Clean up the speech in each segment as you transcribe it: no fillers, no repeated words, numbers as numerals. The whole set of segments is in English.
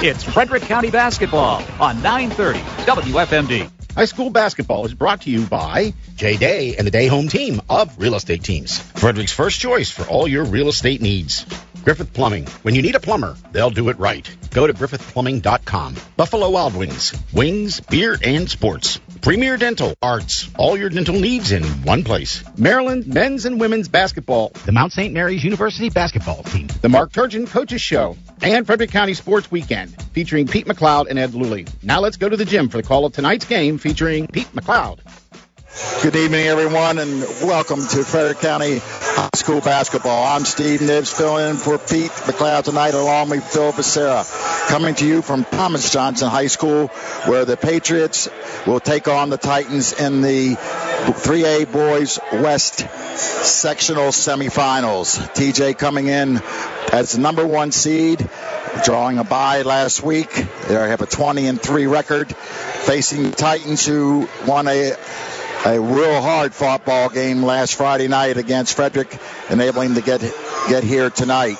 It's Frederick County Basketball on 930 WFMD. High school basketball is brought to you by Jay Day and the Day Home team of real estate teams. Frederick's first choice for all your real estate needs. Griffith Plumbing. When you need a plumber, they'll do it right. Go to griffithplumbing.com. Buffalo Wild Wings. Wings, beer, and sports. Premier Dental Arts. All your dental needs in one place. Maryland men's and women's basketball. The Mount St. Mary's University basketball team. The Mark Turgeon Coaches Show. And Frederick County Sports Weekend featuring Pete McLeod and Ed Luley. Now let's go to the gym for the call of tonight's game featuring Pete McLeod. Good evening, everyone, and welcome to Frederick County High School Basketball. I'm Steve Nibbs, filling in for Pete McLeod tonight, along with Phil Becerra, coming to you from Thomas Johnson High School, where the Patriots will take on the Titans in the 3A Boys West sectional semifinals. TJ coming in as the number 1 seed, drawing a bye last week. They have a 20-3 record, facing the Titans, who won a real hard-fought ball game last Friday night against Frederick, enabling them to get here tonight.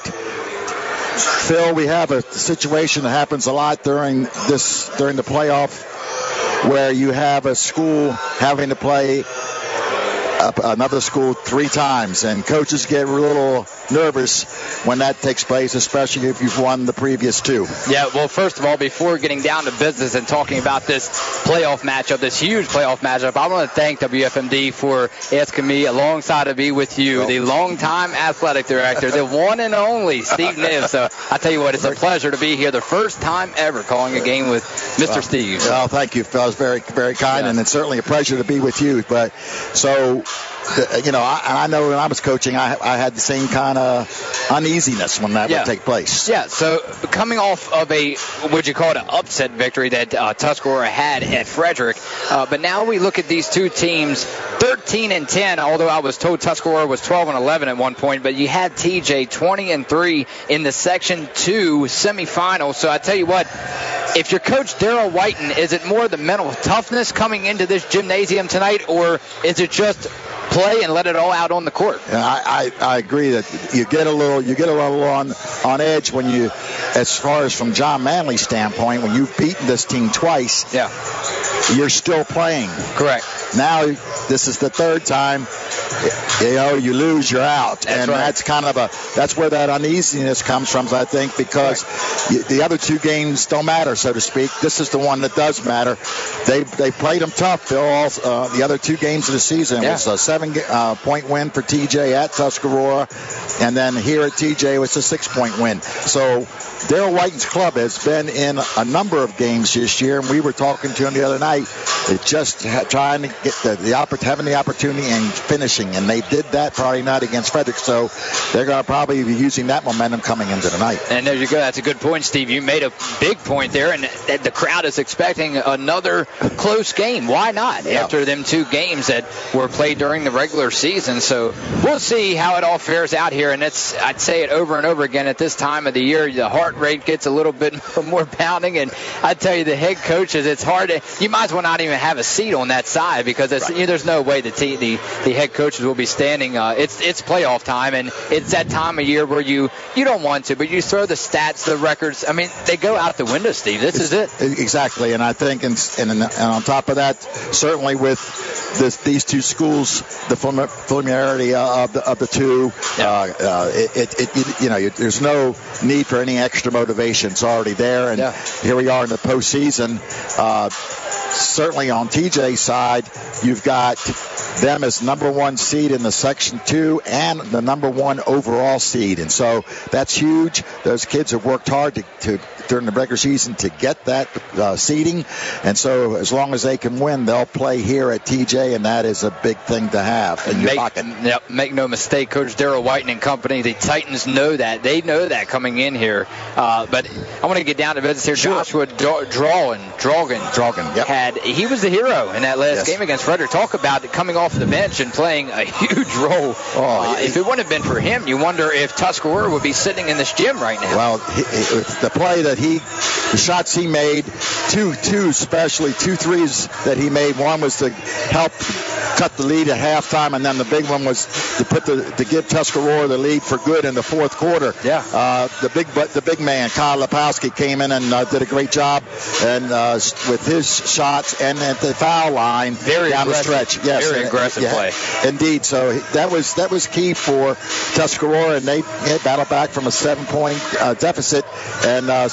Phil, we have a situation that happens a lot during the playoff, where you have a school having to play another school 3 times, and coaches get a little nervous when that takes place, especially if you've won the previous 2. Yeah, well, first of all, before getting down to business and talking about this playoff matchup, this huge playoff matchup, I want to thank WFMD for asking me alongside to be with you, the longtime athletic director, the one and only Steve Nibbs. So I tell you what, it's a pleasure to be here, the first time ever calling a game with Mr. Steve. Well, thank you, Phil. It's very, very kind, and it's certainly a pleasure to be with you. But so, I know when I was coaching, I had the same kind of uneasiness when that would take place. Yeah, so coming off of would you call it an upset victory that Tuscarora had at Frederick, but now we look at these two teams, 13-10, although I was told Tuscarora was 12-11 at one point, but you had TJ 20-3 in the Section 2 semifinal. So I tell you what, if you're Coach Daryl Whiten, is it more the mental toughness coming into this gymnasium tonight, or is it just play and let it all out on the court? I agree that you get a little on edge when you, as far as from John Manley's standpoint, when you've beaten this team twice, you're still playing. Correct. Now this is the 3rd time. You lose, you're out. That's kind of that's where that uneasiness comes from, I think, because the other 2 games don't matter, so to speak. This is the one that does matter. They played them tough, Phil. The other 2 games of the season was a 7-point win for TJ at Tuscarora, and then here at TJ was a 6-point win. So Daryl Whiten's club has been in a number of games this year, and we were talking to him the other night. It's just trying to get having the opportunity and finishing, and they did that Friday night against Frederick. So they're going to probably be using that momentum coming into tonight. And there you go. That's a good point, Steve. You made a big point there, and the crowd is expecting another close game. Why not? After them 2 games that were played during the regular season. So we'll see how it all fares out here. And I'd say it over and over again at this time of the year. The heart rate gets a little bit more pounding, and I tell you, the head coaches, it's hard you might as well not even have a seat on that side, because there's no way the head coaches will be standing. It's playoff time, and it's that time of year where you don't want to, but you throw the stats, the records. I mean, they go out the window, Steve. This is it. Exactly, and I think, and on top of that, certainly with these 2 schools, the familiarity of the 2, there's no need for any extra motivation. It's already there, and here we are in the postseason. Certainly on TJ's side, you've got them as number 1 seed in the Section 2 and the number 1 overall seed. And so that's huge. Those kids have worked hard to during the regular season to get that seeding. And so as long as they can win, they'll play here at TJ, and that is a big thing to have in your pocket. Make no mistake, Coach Daryl Whiten and company, the Titans know that. They know that coming in here. But I want to get down to business here. Sure. Joshua Drogan. He was the hero in that last game against Frederick. Talk about coming off the bench and playing a huge role. If it wouldn't have been for him, you wonder if Tuscarora would be sitting in this gym right now. Well, the play that the shots he made, two especially, 2 threes that he made. One was to help cut the lead at halftime, and then the big one was to give Tuscarora the lead for good in the fourth quarter. Yeah. The big man Kyle Lepowski came in and did a great job, and with his shots and at the foul line down the stretch. Yes, very aggressive play. Indeed. So that was key for Tuscarora, and they battled back from a 7-point deficit and got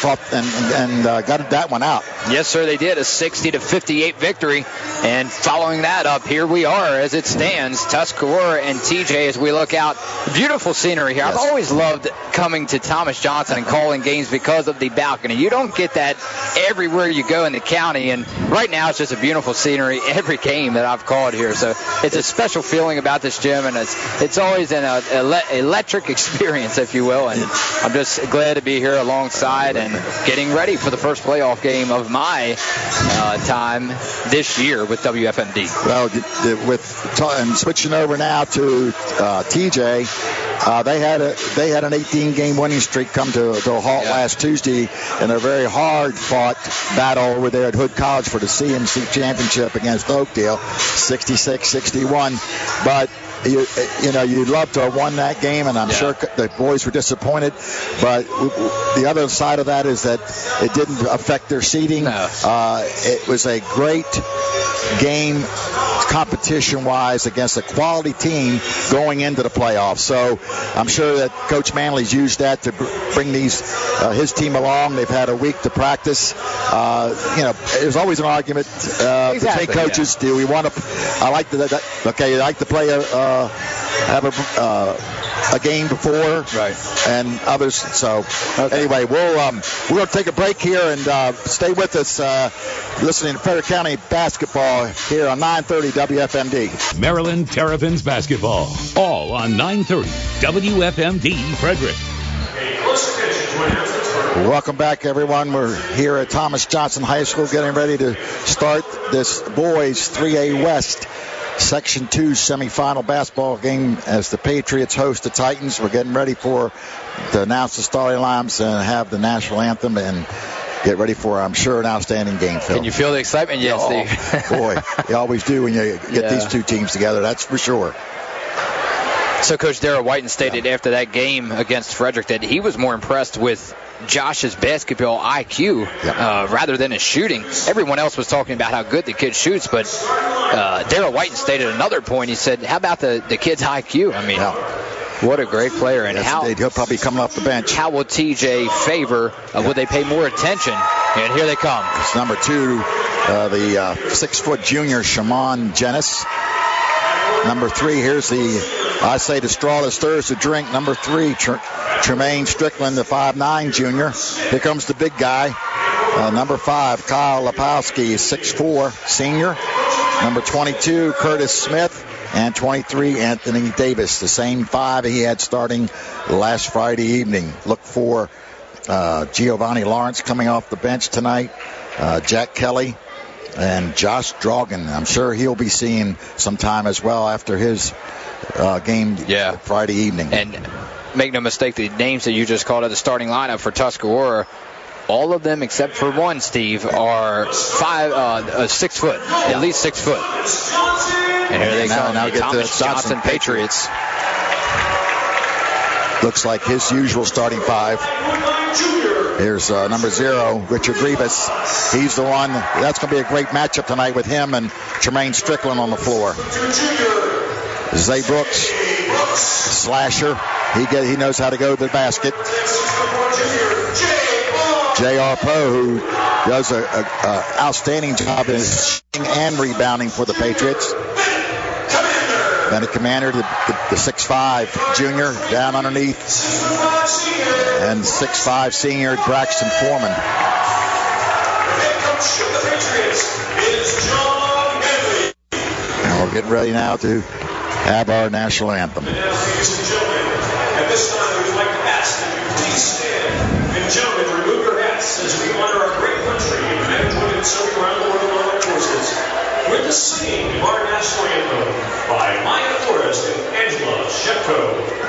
that one out. Yes, sir, they did. A 60-58 victory. And following that up, here we are as it stands, Tuscarora and TJ as we look out. Beautiful scenery here. Yes. I've always loved coming to Thomas Johnson and calling games because of the balcony. You don't get that everywhere you go in the county, and right now it's just a beautiful scenery every game that I've called here. So it's a special feeling about this gym, and it's always an electric experience, if you will. And I'm just glad to be here alongside and getting ready for the first playoff game of my time this year with WFMD. Well, and switching over now to TJ, they had an 18-game winning streak come to a halt last Tuesday in a very hard-fought battle over there at Hood College for the CMC championship against Oakdale, 66-61. But you'd love to have won that game, and I'm sure the boys were disappointed. But the other side of that is that it didn't affect their seeding. No. It was a great game competition-wise against a quality team going into the playoffs. So I'm sure that Coach Manley's used that to bring his team along. They've had a week to practice. There's always an argument between coaches. Do we want to? I like to play have a game before, right? And others. So anyway, we're going to take a break here and stay with us. Listening to Frederick County basketball here on 930 WFMD. Maryland Terrapins basketball, all on 930 WFMD Frederick. Welcome back, everyone. We're here at Thomas Johnson High School getting ready to start this boys 3A West Section 2 semifinal basketball game as the Patriots host the Titans. We're getting ready to announce the starting lineups and have the national anthem and get ready for, I'm sure, an outstanding game, Phil. Can you feel the excitement? Yes, Steve. Boy, you always do when you get these two teams together, that's for sure. So Coach Darrell Whiten stated after that game against Frederick that he was more impressed with Josh's basketball IQ rather than his shooting. Everyone else was talking about how good the kid shoots, but Darrell Whiten stated another point. He said, how about the kid's IQ? I mean, what a great player. And he'll probably come off the bench. How will TJ favor? Will they pay more attention? And here they come. It's number 2, the 6-foot junior, Shimon Jenis. Number 3, here's the straw that stirs the drink. Number 3, Tremaine Strickland, the 5'9 junior. Here comes the big guy. Number 5, Kyle Lepowski, 6'4 senior. Number 22, Curtis Smith. And 23, Anthony Davis, the same 5 he had starting last Friday evening. Look for Giovanni Lawrence coming off the bench tonight. Jack Kelly. And Josh Drogan, I'm sure he'll be seen sometime as well after his game Friday evening. And make no mistake, the names that you just called at the starting lineup for Tuscarora, all of them except for one, Steve, are 6 foot, at least 6 foot. And here they come, the Thomas Johnson Patriots. Looks like his usual starting 5. Here's number 0, Richard Rivas. He's the one. That's going to be a great matchup tonight with him and Tremaine Strickland on the floor. Zay Brooks, slasher. He knows how to go to the basket. J.R. Poe, who does an outstanding job in shooting and rebounding for the Patriots. Then a commander, the 6'5 junior down underneath. And 6'5 senior Braxton Foreman. And we're getting ready now to have our national anthem. Ladies and gentlemen, at this time we would like to ask that you please stand. And gentlemen, remove your hats as we honor our great country and men and women serving around the world on our forces with the singing of our national anthem by Maya Forrest and Angela Shepko.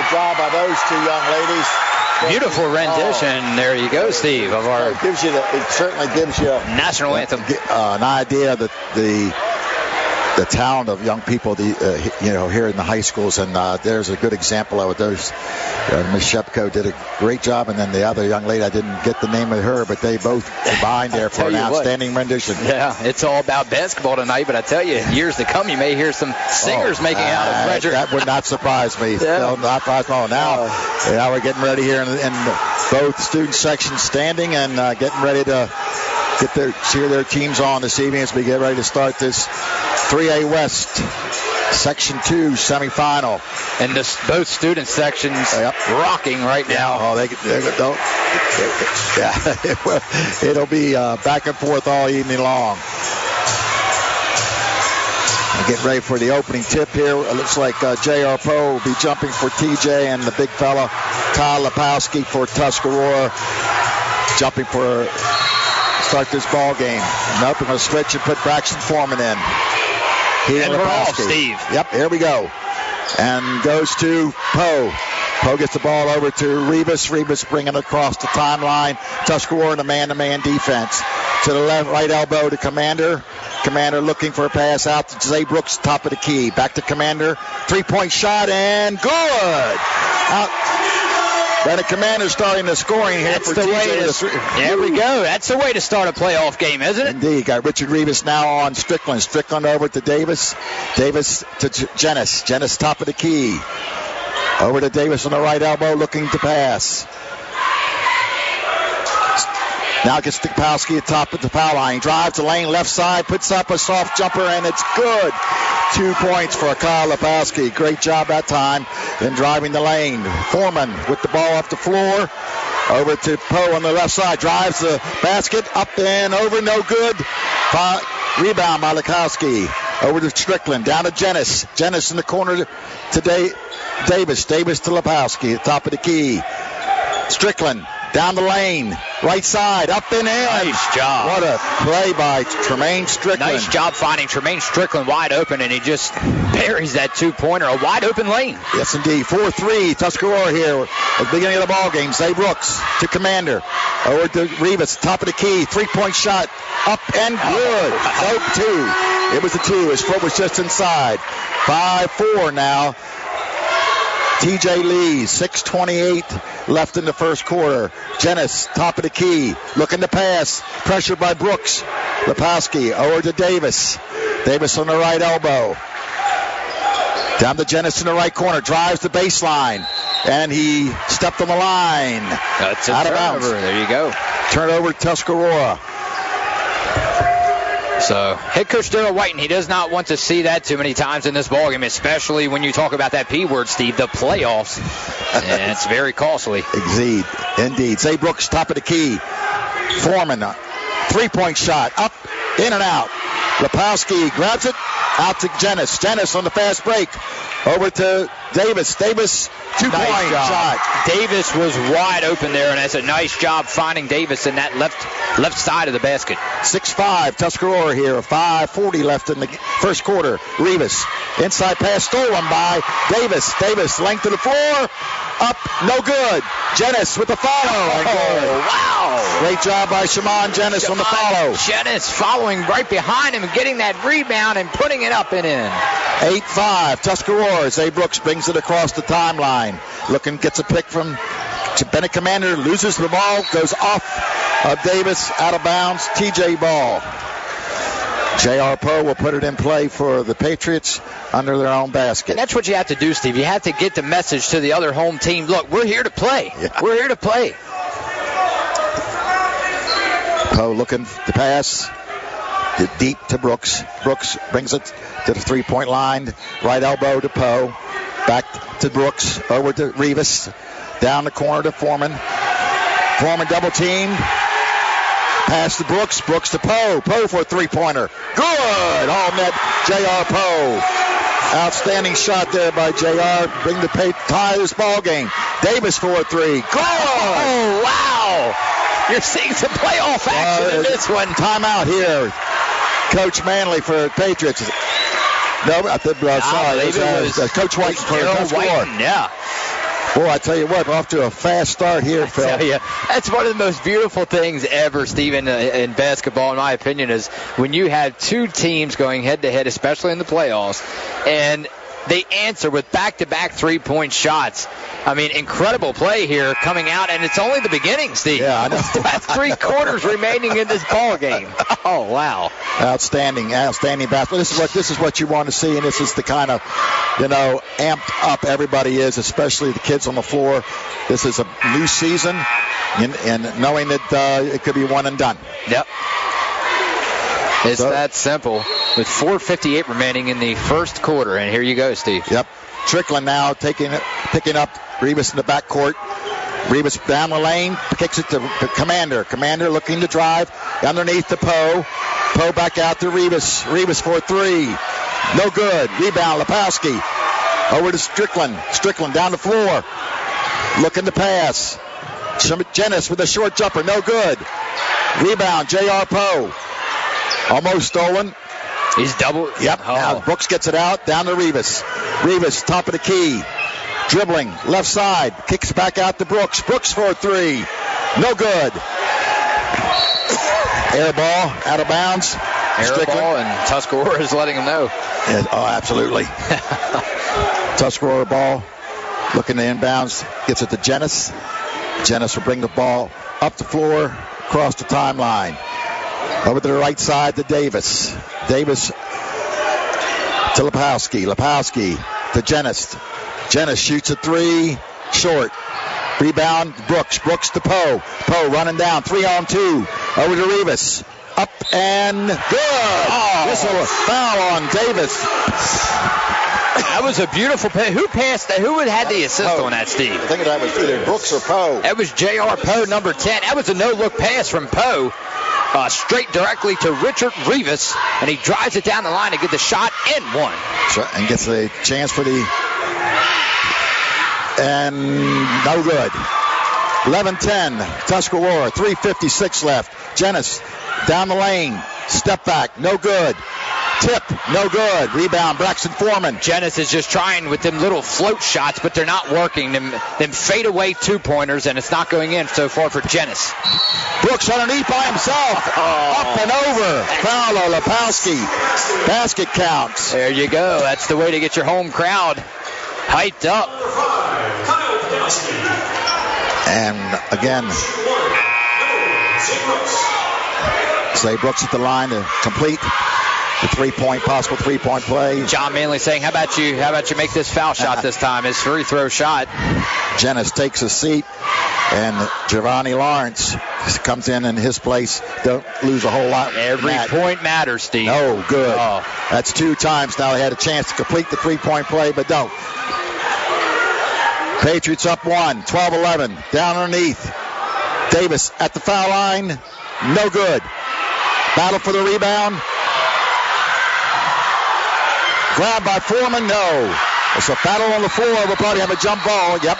Good job by those two young ladies. Beautiful rendition. There you go, Steve, of our It certainly gives you national anthem. An idea that the talent of young people, here in the high schools, and there's a good example of it. Ms. Shepko did a great job, and then the other young lady, I didn't get the name of her, but they both combined there for an outstanding rendition. Yeah, it's all about basketball tonight, but I tell you, years to come, you may hear some singers making out of Frederick. That would not surprise me. Yeah. Not surprise me. Now we're getting ready here in both student sections standing and getting ready to cheer their teams on this evening as we get ready to start this 3A West Section 2 semifinal. And both student sections rocking right now. It'll be back and forth all evening long. Getting ready for the opening tip here. It looks like J.R. Poe will be jumping for TJ, and the big fella Kyle Lepowski for Tuscarora jumping for start this ball game. Nope, we're going to switch and put Braxton Foreman in. And we're off, Steve. Yep, here we go. And goes to Poe. Poe gets the ball over to Rivas. Rivas bringing it across the timeline. Tuscarora in a man-to-man defense. To the left, right elbow to Commander. Commander looking for a pass out to Zay Brooks, top of the key. Back to Commander. 3-point shot and good. Then the Commander starting the scoring here for TJ. There we go. That's the way to start a playoff game, isn't it? Indeed. Got Richard Rivas now on Strickland. Strickland over to Davis. Davis to Jennis. Jennis top of the key. Over to Davis on the right elbow looking to pass. Now gets to Lepowski at top of the foul line. Drives the lane left side, puts up a soft jumper, and it's good. 2 points for Kyle Lepowski. Great job that time in driving the lane. Foreman with the ball up the floor. Over to Poe on the left side. Drives the basket up and over. No good. Rebound by Lepowski. Over to Strickland. Down to Jennis. Jennis in the corner today. Davis. Davis to Lepowski at top of the key. Strickland. Down the lane, right side, up and in. Nice job. What a play by Tremaine Strickland. Nice job finding Tremaine Strickland wide open, and he just buries that two-pointer, a wide open lane. Yes, indeed. 4-3, Tuscarora here at the beginning of the ball game. Zay Brooks to Commander. Over to Rivas, top of the key, 3-point shot, up and good. Nope, two. It was a two. His foot was just inside. 5-4 now. TJ Lee, 6:28 left in the first quarter. Jennis, top of the key, looking to pass. Pressured by Brooks. Lepowski over to Davis. Davis on the right elbow. Down to Jennis in the right corner. Drives the baseline. And he stepped on the line. That's a out of turnover. bounds. There you go. Turnover to Tuscarora. So head coach Daryl Whiten, he does not want to see that too many times in this ballgame, especially when you talk about that P word, Steve, the playoffs. And it's very costly. Indeed. Zay Brooks, top of the key. Foreman, 3-point shot, up, in and out. Lepowski grabs it, out to Jennis. Jennis on the fast break. Over to Davis. Davis, 2-point shot. Davis was wide open there, and that's a nice job finding Davis in that left side of the basket. 6-5, Tuscarora here. 5:40 left in the first quarter. Rivas, inside pass stolen by Davis. Davis, length of the floor, up, no good. Jennis with the follow. Wow. Great job by Shimon Jennis on the follow. Jennis following right behind him and getting that rebound and putting it up and in. 8-5, Tuscarora. Zay Brooks brings it across the timeline. Gets a pick from Bennett Commander, loses the ball, goes off of Davis, out of bounds. TJ ball. J.R. Poe will put it in play for the Patriots under their own basket. And that's what you have to do, Steve. You have to get the message to the other home team. Look, we're here to play. Yeah. We're here to play. Poe looking to pass. Deep to Brooks. Brooks brings it to the 3-point line. Right elbow to Poe. Back to Brooks. Over to Rivas. Down the corner to Foreman. Foreman double team. Pass to Brooks. Brooks to Poe. Poe for a 3-pointer. Good. All net. J.R. Poe. Outstanding shot there by J.R. Bring the tie this ball game. Davis for a 3. Good. Oh, wow. You're seeing some playoff action in this one. Timeout here. Coach Manley for Patriots. No, I think, sorry. It was Coach White for Tuscarora. Yeah. Boy, I tell you what, we're off to a fast start here, Phil. I tell you, that's one of the most beautiful things ever, Stephen, in basketball, in my opinion, is when you have two teams going head-to-head, especially in the playoffs, and they answer with back-to-back three-point shots. I mean, incredible play here coming out, and it's only the beginning, Steve. Yeah, I know. That's 3 quarters remaining in this ball game. Oh, wow. Outstanding basketball. This is what you want to see, and this is the kind of, amped up everybody is, especially the kids on the floor. This is a new season, and knowing that it could be one and done. Yep. It's that simple. With 4:58 remaining in the first quarter, and here you go, Steve. Yep. Strickland now picking up Rivas in the backcourt. Rivas down the lane, kicks it to Commander. Commander looking to drive underneath to Poe. Poe back out to Rivas. Rivas for 3. No good. Rebound, Lepowski. Over to Strickland. Strickland down the floor. Looking to pass. Jenis with a short jumper. No good. Rebound, J.R. Poe. Almost stolen. He's double. Yep. Oh. Now Brooks gets it out. Down to Rivas. Rivas, top of the key. Dribbling. Left side. Kicks back out to Brooks. Brooks for 3. No good. Air ball. Out of bounds. Air ball, and Tuscarora is letting him know. Yeah, oh, absolutely. Tuscarora ball. Looking to inbounds. Gets it to Jenis. Jenis will bring the ball up the floor. Across the timeline. Over to the right side to Davis. Davis to Lepowski. Lepowski to Jenis. Jenis shoots a 3. Short. Rebound, Brooks. Brooks to Poe. Poe running down. 3-on-2. Over to Rivas. Up and good. Oh. Whistle, foul on Davis. That was a beautiful pass. Who passed that? Who had the assist on that, Steve? I think that was either Brooks or Poe. That was J.R. Poe, number 10. That was a no-look pass from Poe. Straight directly to Richard Rivas, and he drives it down the line to get the shot and one. And gets a chance for the... And no good. 11-10, Tuscarora, 3:56 left. Jenis down the lane, step back, no good. Tip, no good. Rebound, Braxton Foreman. Jenis is just trying with them little float shots, but they're not working. Them fade-away two-pointers, and it's not going in so far for Jenis. Brooks underneath by himself. Up and over. Foul on Lepowski. Basket counts. There you go. That's the way to get your home crowd hyped up. And again, Say Brooks at the line to complete the possible three-point play. John Manley saying, how about you make this foul shot this time? His free throw shot. Jenis takes a seat, and Giovanni Lawrence comes in his place. Don't lose a whole lot. Every point matters, Steve. Oh, good. Oh. That's 2 times now they had a chance to complete the three-point play, but don't. Patriots up 1, 12-11, down underneath. Davis at the foul line, no good. Battle for the rebound. Grab by Foreman, no. It's a battle on the floor. We'll probably have a jump ball. Yep.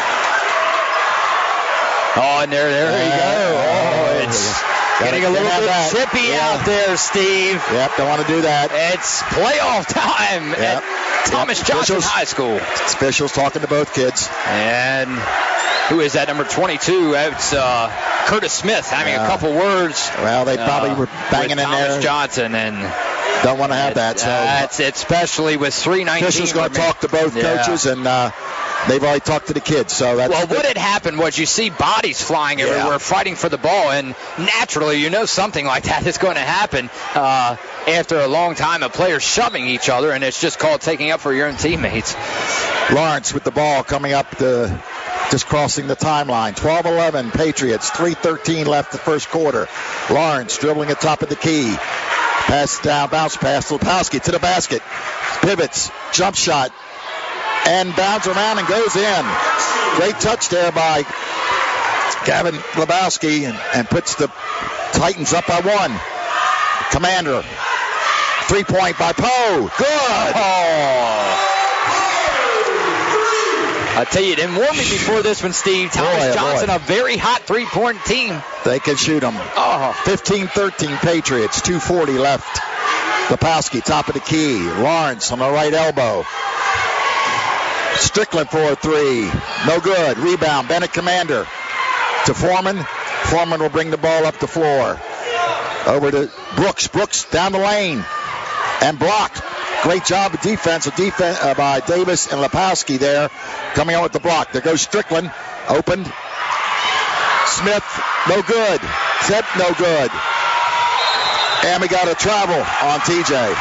Oh, and there you go. Oh, it's getting a little bit chippy out there, Steve. Yep, don't want to do that. It's playoff time at Thomas Johnson High School. Officials talking to both kids. And who is that, number 22? It's Curtis Smith having a couple words. Well, they probably were banging in Thomas there. Johnson, and don't want to have that. So that's especially with 3:19. Officials going to talk to both coaches, and they've already talked to the kids. So that's what had happened was you see bodies flying everywhere, fighting for the ball, and naturally, something like that is going to happen after a long time of players shoving each other, and it's just called taking up for your own teammates. Lawrence with the ball coming up just crossing the timeline. 12-11 Patriots, 3:13 left the first quarter. Lawrence dribbling at top of the key. Pass down, bounce pass, Lepowski to the basket. Pivots, jump shot, and bounds around and goes in. Great touch there by Gavin Lepowski and puts the Titans up by 1. Commander, 3-point by Poe. Good. Oh. I tell you, it didn't warn me before this one, Steve. Thomas Johnson, a very hot three-point team. They can shoot them. 15-13 Patriots, 2:40 left. Lepowski, top of the key. Lawrence on the right elbow. Strickland for a three. No good. Rebound. Bennett Commander to Foreman. Foreman will bring the ball up the floor. Over to Brooks. Brooks down the lane. And blocked. Great job of defense by Davis and Lepowski there. Coming out with the block. There goes Strickland. Opened. Smith. No good. Zep. No good. And we got a travel on TJ.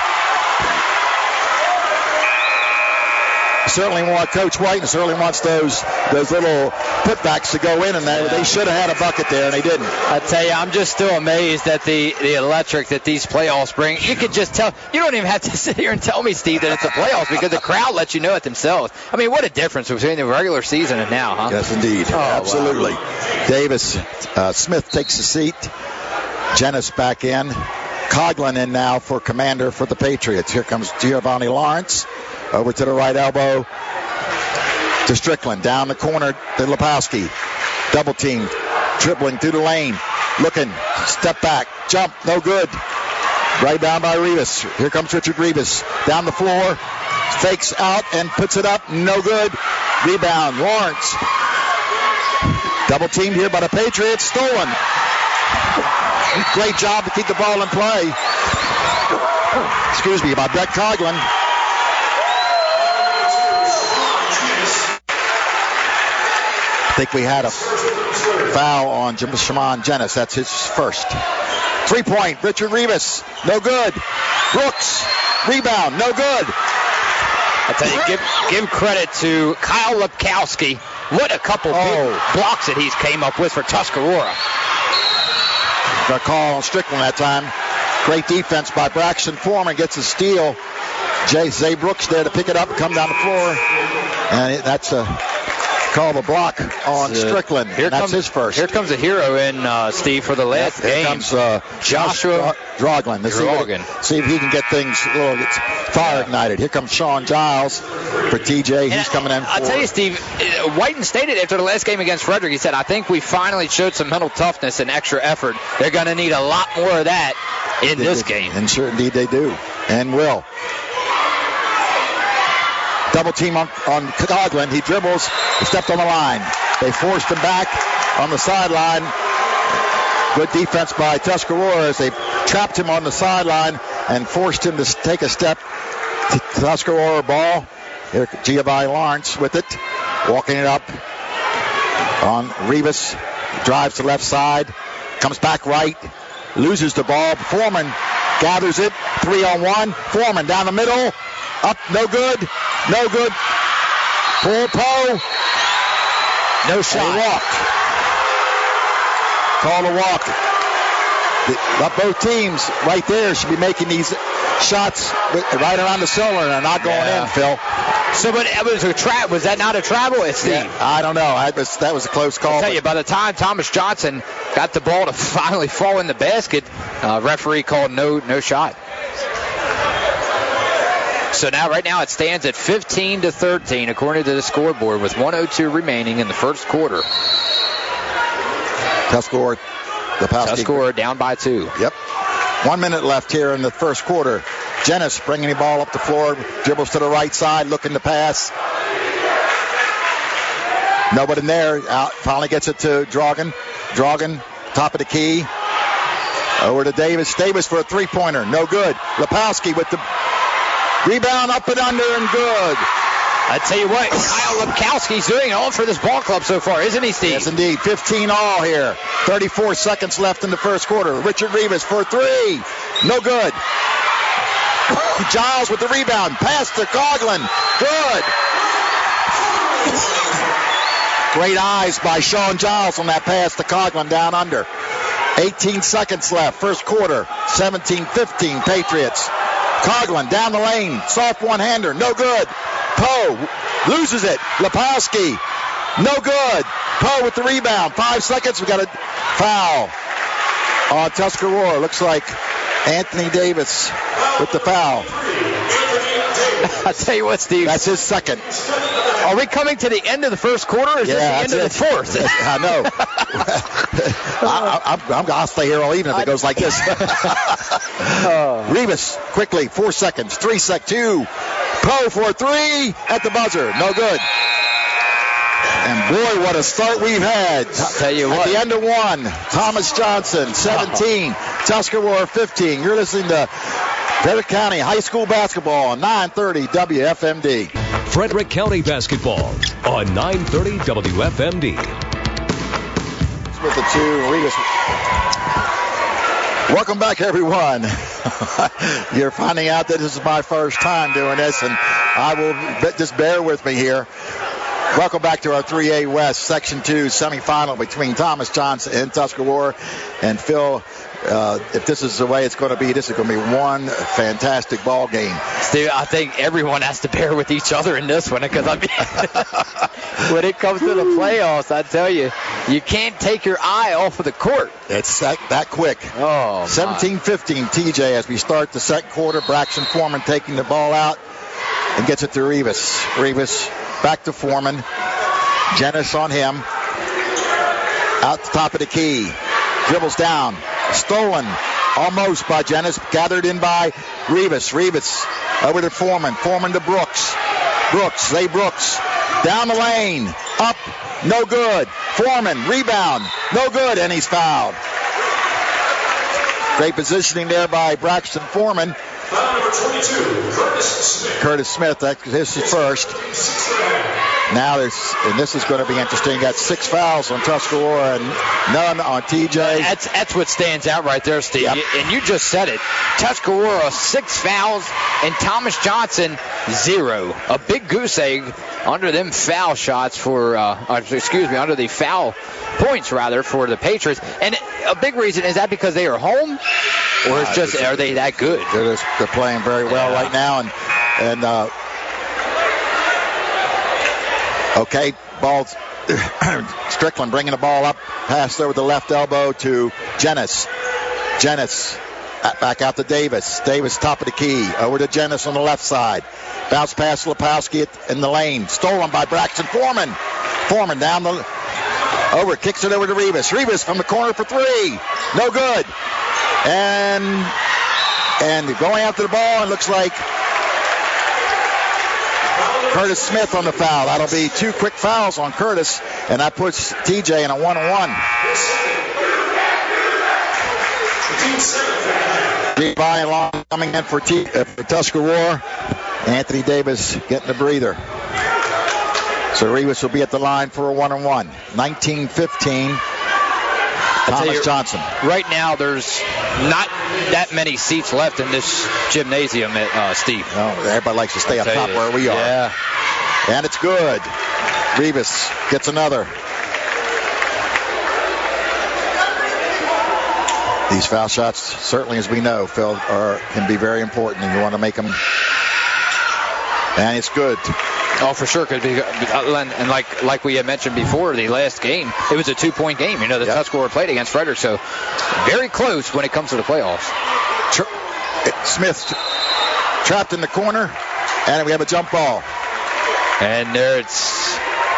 Certainly want Coach White and certainly wants those little putbacks to go in, and they should have had a bucket there, and they didn't. I tell you, I'm just still amazed at the electric that these playoffs bring. You could just tell. You don't even have to sit here and tell me, Steve, that it's the playoffs because the crowd lets you know it themselves. I mean, what a difference between the regular season and now, huh? Yes, indeed. Oh, absolutely. Wow. Davis, Smith takes a seat. Jenness back in. Coughlin in now for Commander for the Patriots. Here comes Giovanni Lawrence. Over to the right elbow to Strickland. Down the corner to Lepowski. Double team. Dribbling through the lane. Looking. Step back. Jump. No good. Right down by Rivas. Here comes Richard Rivas. Down the floor. Fakes out and puts it up. No good. Rebound. Lawrence. Double teamed here by the Patriots. Stolen. Great job to keep the ball in play. Excuse me, by Brett Coughlin. I think we had a foul on Shaman Jenness. That's his first. 3-point. Richard Rivas. No good. Brooks. Rebound. No good. I tell you, give credit to Kyle Lepkowski. What a couple big blocks that he's came up with for Tuscarora. The call on Strickland that time. Great defense by Braxton Foreman. Gets a steal. Zay Brooks there to pick it up and come down the floor. And that's a call the block on Strickland. That's his first. Here comes a hero in, Steve, for the last game. Here comes Joshua Droglin. See if he can get things fire ignited. Here comes Sean Giles for TJ. He's coming in. I'll tell you, Steve, Whiten stated after the last game against Frederick, he said, I think we finally showed some mental toughness and extra effort. They're going to need a lot more of that in this game. And sure, indeed, they do. And will. Double team on Coughlin. He dribbles. He stepped on the line. They forced him back on the sideline. Good defense by Tuscarora as they trapped him on the sideline and forced him to take a step to Tuscarora ball. Here, Giovanni Lawrence with it. Walking it up on Rivas. Drives to left side. Comes back right. Loses the ball. Foreman gathers it. 3-on-1. Foreman down the middle. Up. No good. No good. Full Poe. No shot. And he walked. Call a walk. Both teams right there should be making these shots right around the cylinder and not going in, Phil. So, but it was a trap. Was that not a travel, Steve? Yeah, I don't know. That was a close call. I'll tell you, by the time Thomas Johnson got the ball to finally fall in the basket, referee called no shot. So right now it stands at 15-13 according to the scoreboard with 1:02 remaining in the first quarter. Tuscarora down by 2. Yep. 1 minute left here in the first quarter. Jenness bringing the ball up the floor, dribbles to the right side, looking to pass. Nobody there. Out, finally gets it to Drogan. Drogan, top of the key. Over to Davis. Davis for a three-pointer. No good. Lepowski with the rebound up and under and good. I tell you what, Kyle Lepkowski's doing it all for this ball club so far, isn't he, Steve? Yes, indeed. 15 all here. 34 seconds left in the first quarter. Richard Rivas for three. No good. Giles with the rebound. Pass to Coughlin. Good. Great eyes by Sean Giles on that pass to Coughlin down under. 18 seconds left. First quarter. 17-15 Patriots. Coughlin down the lane. Soft one-hander. No good. Poe loses it. Lepowski. No good. Poe with the rebound. 5 seconds. We got a foul on Tuscarora. Looks like Anthony Davis with the foul. I'll tell you what, Steve. That's his second. Are we coming to the end of the first quarter, or is this the end of the fourth? I know. I'll stay here all evening if it goes like this. Rivas, quickly, 4 seconds, 3 seconds, 2. Poe for 3 at the buzzer. No good. And boy, what a start we've had. Tell you what. At the end of 1, Thomas Johnson, 17, Tuscarora, 15. You're listening to Frederick County High School Basketball on 930 WFMD. Frederick County Basketball on 930 WFMD. With the 2, Rivas. Welcome back, everyone. You're finding out that this is my first time doing this, and I will just bear with me here. Welcome back to our 3A West Section 2 semifinal between Thomas Johnson and Tuscarora. And Phil, if this is the way it's going to be, this is going to be one fantastic ball game. Steve, I think everyone has to bear with each other in this one, because when it comes to the playoffs, I tell you, you can't take your eye off of the court. It's that quick. Oh, 17-15 TJ as we start the second quarter. Braxton Foreman taking the ball out and gets it to Rivas. Rivas back to Foreman. Jennis on him. Out the top of the key. Dribbles down. Stolen almost by Jennis. Gathered in by Rivas. Rivas over to Foreman. Foreman to Brooks. Brooks. Down the lane. Up. No good. Foreman. Rebound. No good. And he's fouled. Great positioning there by Braxton Foreman. Foul number 22, Curtis Smith. That's his first. Now this is going to be interesting. You got 6 fouls on Tuscarora and none on TJ. That's what stands out right there, Steve. Yep. And you just said it. Tuscarora 6 fouls and Thomas Johnson 0. A big goose egg under them foul shots for, under the foul points rather for the Patriots. And a big reason is that because they are home, or it's just are they that good? They're playing very well right now, and okay, ball. Strickland bringing the ball up, passed over the left elbow to Jennis. Jennis back out to Davis. Davis top of the key, over to Jennis on the left side. Bounce pass to Lepowski in the lane, stolen by Braxton Foreman. Foreman down the over, kicks it over to Rivas. Rivas from the corner for 3, no good. And going after the ball, it looks like Curtis Smith on the foul. That'll be 2 quick fouls on Curtis, and that puts TJ in a 1-on-1. Deep by and long coming in for Tuscarora. Anthony Davis getting a breather. So Rivas will be at the line for a 1-on-1. 19-15. Thomas Johnson. Right now, there's not that many seats left in this gymnasium, Steve. No, everybody likes to stay up top where we are. Yeah. And it's good. Rivas gets another. These foul shots, certainly as we know, Phil, can be very important, and you want to make them. And it's good. Oh, for sure. And like we had mentioned before, the last game, it was a 2-point game. You know, the Tuscarora played against Frederick, so very close when it comes to the playoffs. Smith trapped in the corner, and we have a jump ball. And there it's...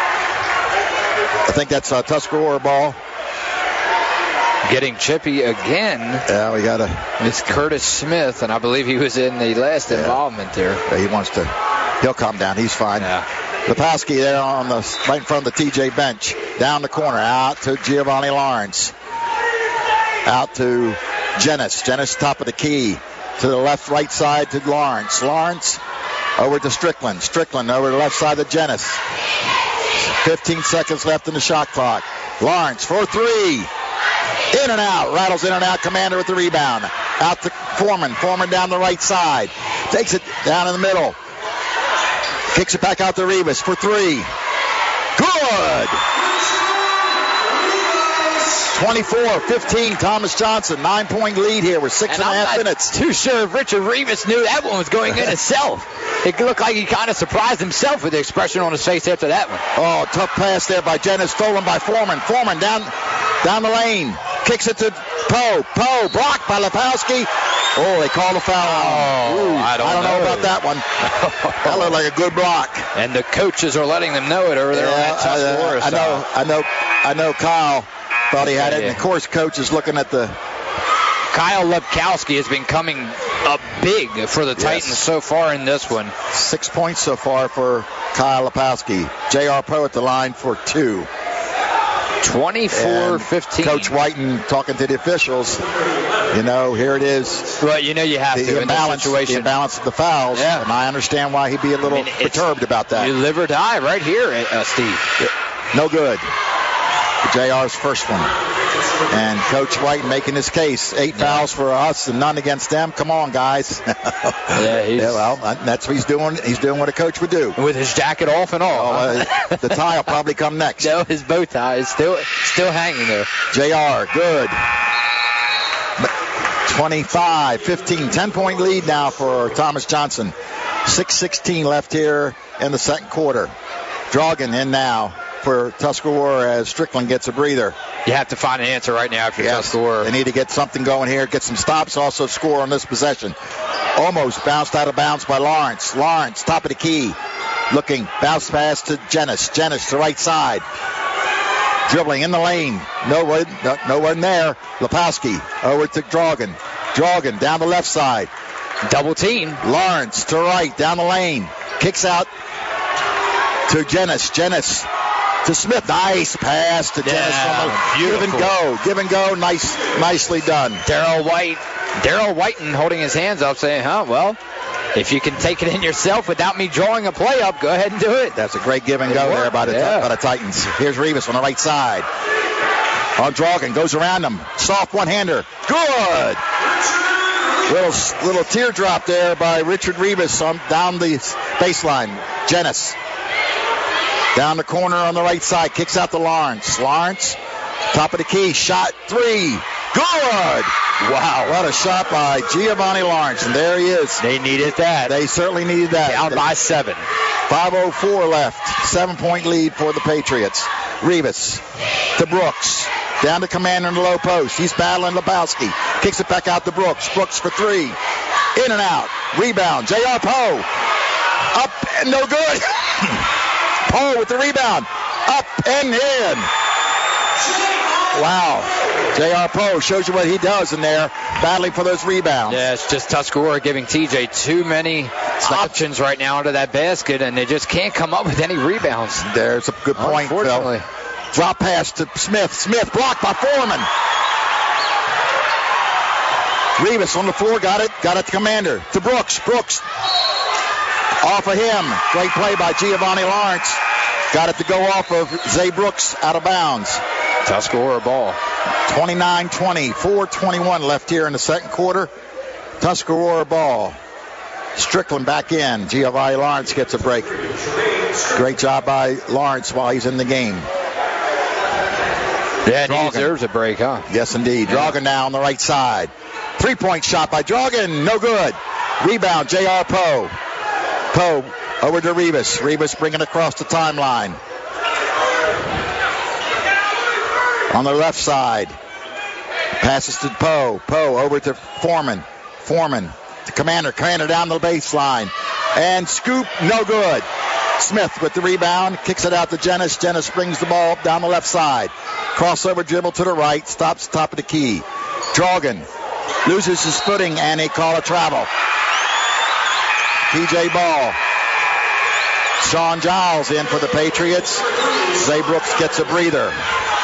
I think that's a Tuscarora ball. Getting chippy again. Yeah, we got to... It's Curtis Smith, and I believe he was in the last involvement there. He wants to... He'll calm down. He's fine. Yeah. Lepowski there right in front of the TJ bench. Down the corner. Out to Giovanni Lawrence. Out to Jennis. Jennis top of the key. To the right side to Lawrence. Lawrence over to Strickland. Strickland over to the left side to Jennis. 15 seconds left in the shot clock. Lawrence for 3. In and out. Rattles in and out. Commander with the rebound. Out to Foreman. Foreman down the right side. Takes it down in the middle. Kicks it back out to Rivas for 3. Good! 24-15, Thomas Johnson. 9-point lead here with 6.5 minutes. Too sure if Richard Rivas knew that one was going in itself. It looked like he kind of surprised himself with the expression on his face after that one. Oh, tough pass there by Jennis, stolen by Foreman. Foreman down the lane. Kicks it to Poe. Poe blocked by Lepowski. Oh, they called a foul. Oh, I don't know know about that one. That looked like a good block. And the coaches are letting them know it over there on that Tuscarora side. I know Kyle thought he had it. And, of course, coach is looking at the... Kyle Lepkowski has been coming up big for the Titans so far in this one. 6 points so far for Kyle Lepkowski. J.R. Poe at the line for 2. 24-15. Coach Whiten talking to the officials. Here it is. Well, you have to in this situation. The imbalance of the fouls. Yeah. And I understand why he'd be a little perturbed about that. You live or die right here, Steve. No good. JR's first one. And Coach White making his case. 8 fouls for us and none against them. Come on, guys. That's what he's doing. He's doing what a coach would do. With his jacket off and all. The tie will probably come next. No, his bow tie is still hanging there. JR, good. 25-15. 10-point lead now for Thomas Johnson. 6:16 left here in the second quarter. Drogan in now for Tuscarora as Strickland gets a breather. You have to find an answer right now if you're Tuscarora. They need to get something going here, get some stops, also score on this possession. Almost bounced out of bounds by Lawrence. Lawrence, top of the key. Looking, bounce pass to Jenis. Jenis to right side. Dribbling in the lane. No one there. Lepkowski over to Drogan. Drogan down the left side. Double team. Lawrence to right, down the lane. Kicks out to Jenis. Jenis to Smith. Nice pass to Jenis. Give and go. Nicely done. Daryl Whiten holding his hands up saying, if you can take it in yourself without me drawing a play up, go ahead and do it. That's a great give and go there by the Titans. Here's Rivas on the right side. On Drogan, goes around him. Soft one-hander. Good! Little teardrop there by Richard Rivas down the baseline. Jenis. Down the corner on the right side. Kicks out to Lawrence. Lawrence, top of the key. Shot 3. Good! Wow, what a shot by Giovanni Lawrence. And there he is. They needed that. They certainly needed that. Down by 7. 5:04 left. 7-point lead for the Patriots. Rivas to Brooks. Down to Commander in the low post. He's battling Lepkowski. Kicks it back out to Brooks. Brooks for 3. In and out. Rebound. J.R. Poe. Up and no good. Poe with the rebound. Up and in. Wow. J.R. Poe shows you what he does in there, battling for those rebounds. Yeah, it's just Tuscarora giving TJ too many options right now under that basket, and they just can't come up with any rebounds. There's a good point, Phil. Drop pass to Smith. Smith blocked by Foreman. Rivas on the floor, got it to Commander. To Brooks. Brooks off of him. Great play by Giovanni Lawrence. Got it to go off of Zay Brooks out of bounds. Tuscarora ball. 29-20, 4:21 left here in the second quarter. Tuscarora ball. Strickland back in. Giovanni Lawrence gets a break. Great job by Lawrence while he's in the game. Yeah, and he deserves a break, huh? Yes, indeed. Drogan now on the right side. 3-point shot by Drogan. No good. Rebound, J.R. Poe. Poe over to Rivas. Rivas bringing across the timeline. On the left side. Passes to Poe. Poe over to Foreman. Foreman to Commander. Commander down the baseline. And scoop, no good. Smith with the rebound. Kicks it out to Jenis. Jenis brings the ball up down the left side. Crossover dribble to the right. Stops top of the key. Drogan loses his footing and they call a travel. P.J. Ball. Sean Giles in for the Patriots. Zay Brooks gets a breather.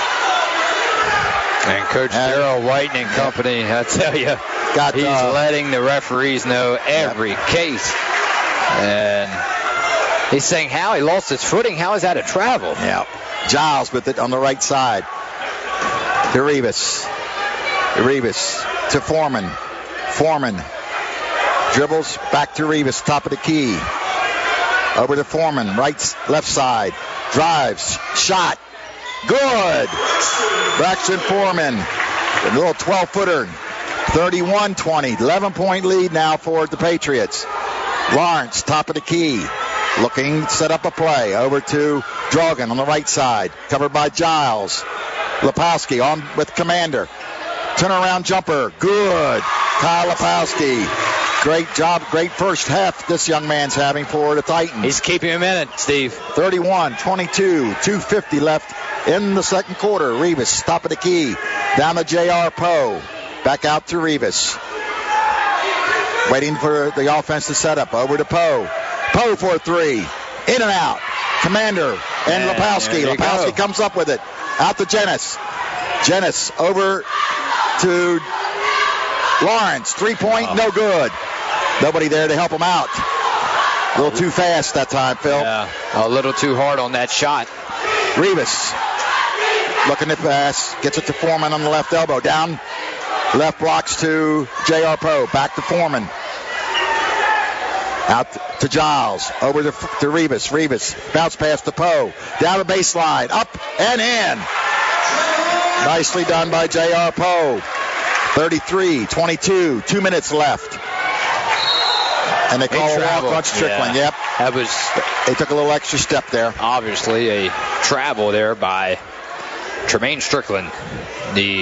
And Coach Daryl Whiten and company, I tell you, he's letting the referees know every case. And he's saying how he lost his footing. How is that a travel? Yeah. Giles with it on the right side. To Rivas. Rivas to Foreman. Foreman dribbles back to Rivas, top of the key. Over to Foreman, left side. Drives. Shot. Good. Braxton Foreman. A little 12-footer. 31-20. 11-point lead now for the Patriots. Lawrence, top of the key. Looking to set up a play. Over to Drogan on the right side. Covered by Giles. Lepkowski on with Commander. Turnaround jumper. Good. Kyle Lepowski. Great job. Great first half this young man's having for the Titans. He's keeping him in it, Steve. 31-22. 2:50 left in the second quarter. Rivas, top of the key. Down to J.R. Poe. Back out to Rivas. Waiting for the offense to set up. Over to Poe. Poe for a three. In and out. Commander and Lepowski. Lepowski comes up with it. Out to Jenis. Jenis over to Lawrence. 3-point, no good. Nobody there to help him out. A little too fast that time, Phil. Yeah, a little too hard on that shot. Rivas looking to pass. Gets it to Foreman on the left elbow. Down. Left blocks to J.R. Poe. Back to Foreman. Out to Giles. Over to Rivas. Rivas. Bounce pass to Poe. Down the baseline. Up and in. Nicely done by J.R. Poe. 33-22. 2 minutes left. And they call a walk on Strickland. Yeah. Yep. That was. They took a little extra step there. Obviously a travel there by Tremaine Strickland, the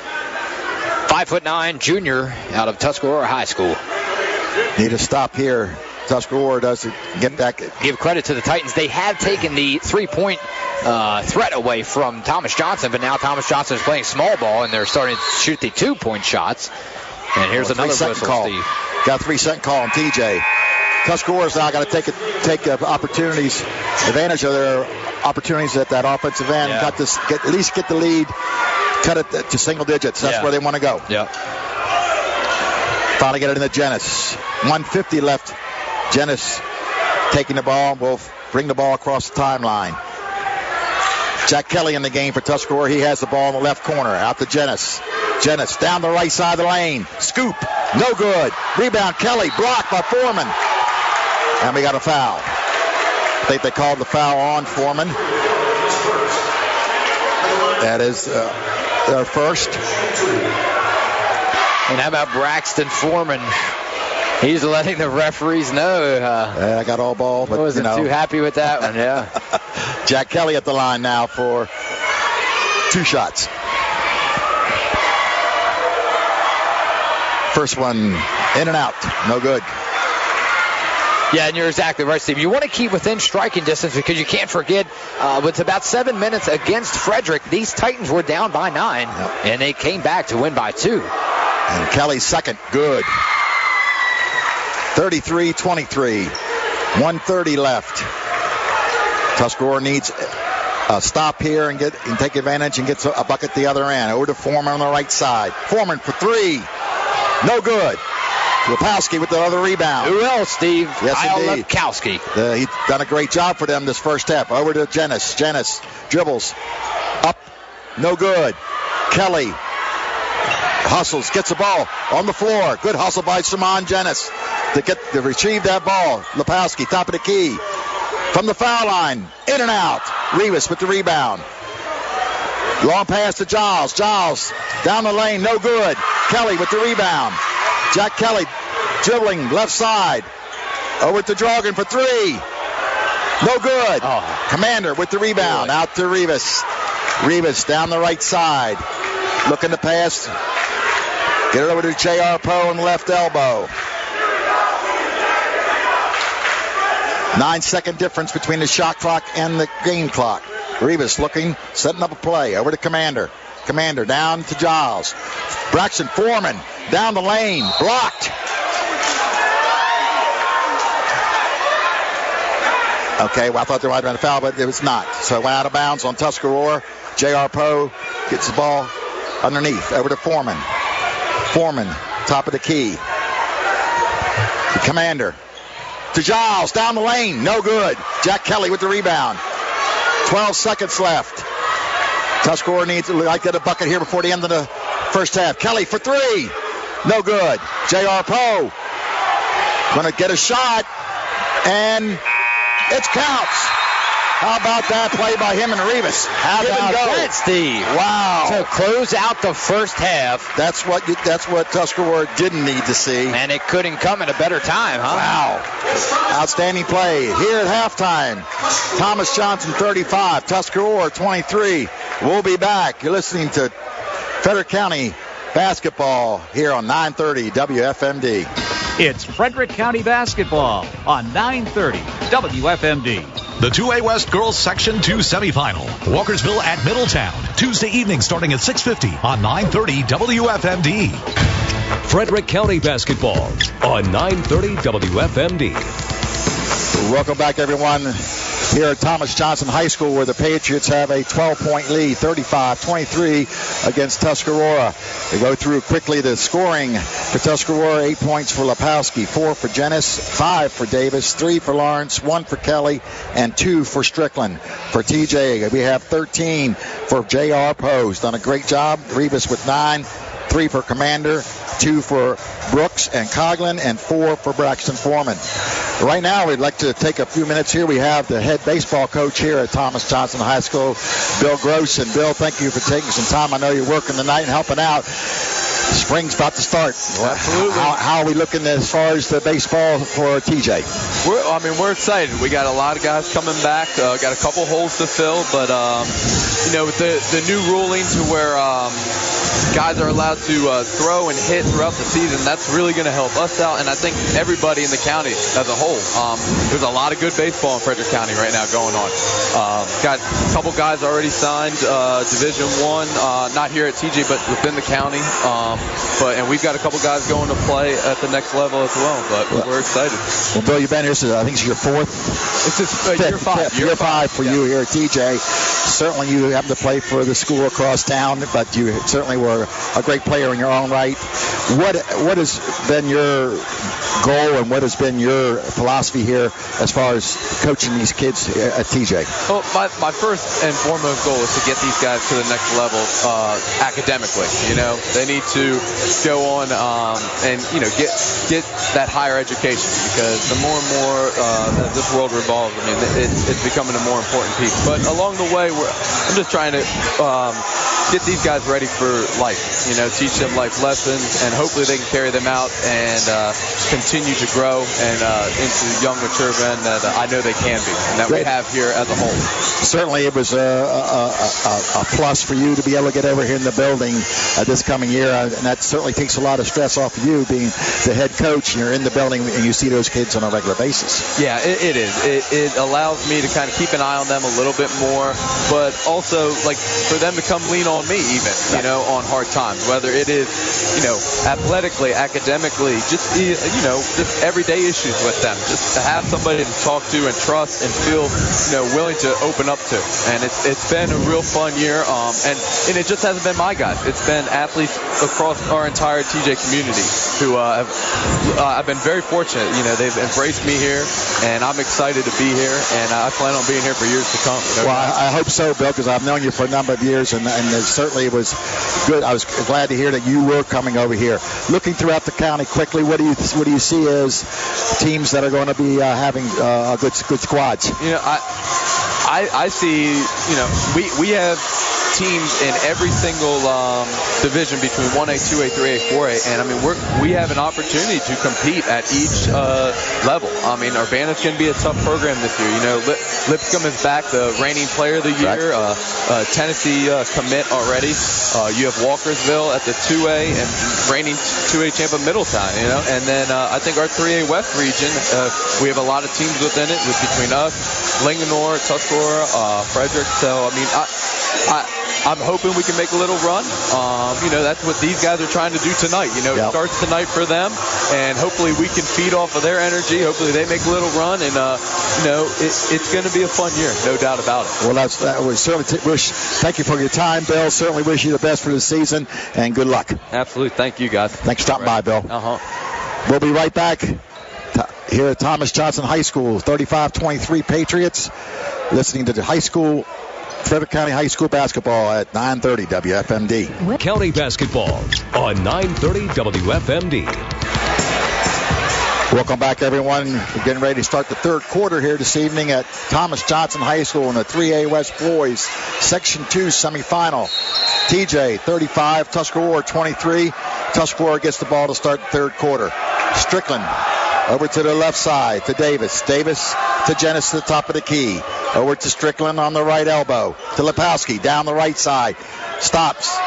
5'9" junior out of Tuscarora High School. Need a stop here. Tuscarora does get back. Give credit to the Titans. They have taken the 3-point threat away from Thomas Johnson, but now Thomas Johnson is playing small ball, and they're starting to shoot the 2-point shots. And here's another whistle, call. Steve. Got a 3-second call on TJ. Tuscarora's now got to take opportunities, advantage of their opportunities at that offensive end. Yeah. Got to at least get the lead, cut it to single digits. That's where they want to go. Yep. Finally get it into Jenis. 1:50 left. Jenis taking the ball will bring the ball across the timeline. Jack Kelly in the game for Tuscarora. He has the ball in the left corner. Out to Jenis. Jenis down the right side of the lane. Scoop. No good. Rebound Kelly. Blocked by Foreman. And we got a foul. I think they called the foul on Foreman. That is their first. And how about Braxton Foreman? He's letting the referees know. I got all ball, but I wasn't too happy with that one. Yeah. Jack Kelly at the line now for 2 shots. First one in and out. No good. Yeah, and you're exactly right, Steve. You want to keep within striking distance because you can't forget with about 7 minutes against Frederick, these Titans were down by 9, and they came back to win by 2. And Kelly's second. Good. 33-23. 1:30 left. Tuscarora needs a stop here and take advantage and gets a bucket the other end. Over to Foreman on the right side. Foreman for 3. No good. Lepowski with another rebound. Who else, Steve? Yes, Kyle indeed. Lepkowski. He's done a great job for them this first half. Over to Jenis. Jenis dribbles. Up. No good. Kelly hustles. Gets the ball on the floor. Good hustle by Simon Jenis to retrieve that ball. Lepowski, top of the key. From the foul line. In and out. Rivas with the rebound. Long pass to Giles. Giles down the lane. No good. Kelly with the rebound. Jack Kelly dribbling left side. Over to Drogan for 3. No good. Commander with the rebound. Out to Rivas. Rivas down the right side. Looking to pass. Get it over to J.R. Poe on the left elbow. 9-second difference between the shot clock and the game clock. Rivas looking, setting up a play. Over to Commander. Commander down to Giles. Braxton Foreman down the lane. Blocked. Okay, well, I thought there might have been a foul, but it was not. So it went out of bounds on Tuscarora. J.R. Poe gets the ball underneath. Over to Foreman. Foreman, top of the key. The Commander. To Giles, down the lane. No good. Jack Kelly with the rebound. 12 seconds left. Tuscarora needs to get a bucket here before the end of the first half. Kelly for 3. No good. J.R. Poe going to get a shot, and it counts. How about that play by him and Rivas? How about that, Steve? Wow. To close out the first half. That's what Tuscarora didn't need to see. And it couldn't come at a better time, huh? Wow. Outstanding play. Here at halftime, Thomas Johnson 35, Tuscarora 23. We'll be back. You're listening to Frederick County basketball here on 930 WFMD. It's Frederick County basketball on 930 WFMD. The 2A West Girls Section 2 semifinal. Walkersville at Middletown. Tuesday evening starting at 6:50 on 930 WFMD. Frederick County basketball on 930 WFMD. Welcome back, everyone, here at Thomas Johnson High School, where the Patriots have a 12-point lead, 35-23 against Tuscarora. They go through quickly the scoring for Tuscarora: 8 points for Lepowski, 4 for Jennis, 5 for Davis, 3 for Lawrence, 1 for Kelly, and 2 for Strickland. For TJ, we have 13 for J.R. Pose. Done a great job. Rivas with 9, 3 for Commander, 2 for Brooks and Coughlin, and 4 for Braxton Foreman. Right now, we'd like to take a few minutes here. We have the head baseball coach here at Thomas Johnson High School, Bill Gross. And Bill, thank you for taking some time. I know you're working tonight and helping out. Spring's about to start. Well, absolutely. How are we looking as far as the baseball for TJ? We're excited. We got a lot of guys coming back. Got a couple holes to fill, but with the new ruling to where guys are allowed to throw and hit throughout the season, that's really going to help us out, and I think everybody in the county as a whole. There's a lot of good baseball in Frederick County right now going on. Got a couple guys already signed Division I, not here at TJ, but within the county. And we've got a couple guys going to play at the next level as well, but we're excited. Well, Bill, you've been here since, I think it's your fourth? It's year 5. Year 5 for you here at TJ. Certainly you happen to play for the school across town, but you certainly were a great player in your own right. What has been your goal and what has been your philosophy here as far as coaching these kids at TJ? Well, my first and foremost goal is to get these guys to the next level academically. They need to go on and get that higher education, because the more and more as this world revolves, it's becoming a more important piece. But along the way, I'm just trying to get these guys ready for life. Teach them life lessons, and hopefully they can carry them out and continue to grow and into the young, mature men that I know they can be, and that we have here as a whole. Certainly, it was a plus for you to be able to get over here in the building this coming year, and that certainly takes a lot of stress off of you being the head coach. And you're in the building and you see those kids on a regular basis. Yeah, it is. It allows me to kind of keep an eye on them a little bit more, but also for them to come lean on me even, on hard times, whether it is, athletically, academically, just everyday issues with them, just to have somebody to talk to and trust and feel, willing to open up to. And it's been a real fun year, and it just hasn't been my guys. It's been athletes across our entire TJ community who I've been very fortunate. They've embraced me here, and I'm excited to be here, and I plan on being here for years to come. I hope so, Bill, because I've known you for a number of years, and it certainly was good. I was glad to hear that you were coming over here. Looking throughout the county quickly, what do you see as teams that are going to be having good squads? I see. We have teams in every single division between 1A, 2A, 3A, 4A, and we have an opportunity to compete at each level. Urbana's going to be a tough program this year. Lipscomb is back, the reigning player of the year. Tennessee commit already. You have Walkersville at the 2A and reigning 2A champ of Middletown. And then I think our 3A West region, we have a lot of teams within it, between us, Linganore, Tuscarora, Frederick. So I'm hoping we can make a little run. That's what these guys are trying to do tonight. It starts tonight for them, and hopefully we can feed off of their energy. Hopefully they make a little run, and it's going to be a fun year, no doubt about it. Well, we certainly thank you for your time, Bill. Certainly wish you the best for the season, and good luck. Absolutely. Thank you, guys. Thanks for stopping by, Bill. We'll be right back here at Thomas Johnson High School, 35-23 Patriots, listening to the Frederick County High School basketball at 930 WFMD. County basketball on 930 WFMD. Welcome back, everyone. We're getting ready to start the third quarter here this evening at Thomas Johnson High School in the 3A West Boys Section 2 semifinal. TJ 35, Tuscarora 23. Tuscarora gets the ball to start the third quarter. Strickland over to the left side to Davis. Davis to Jennis to the top of the key. Over to Strickland on the right elbow. To Lepowski down the right side. Stops.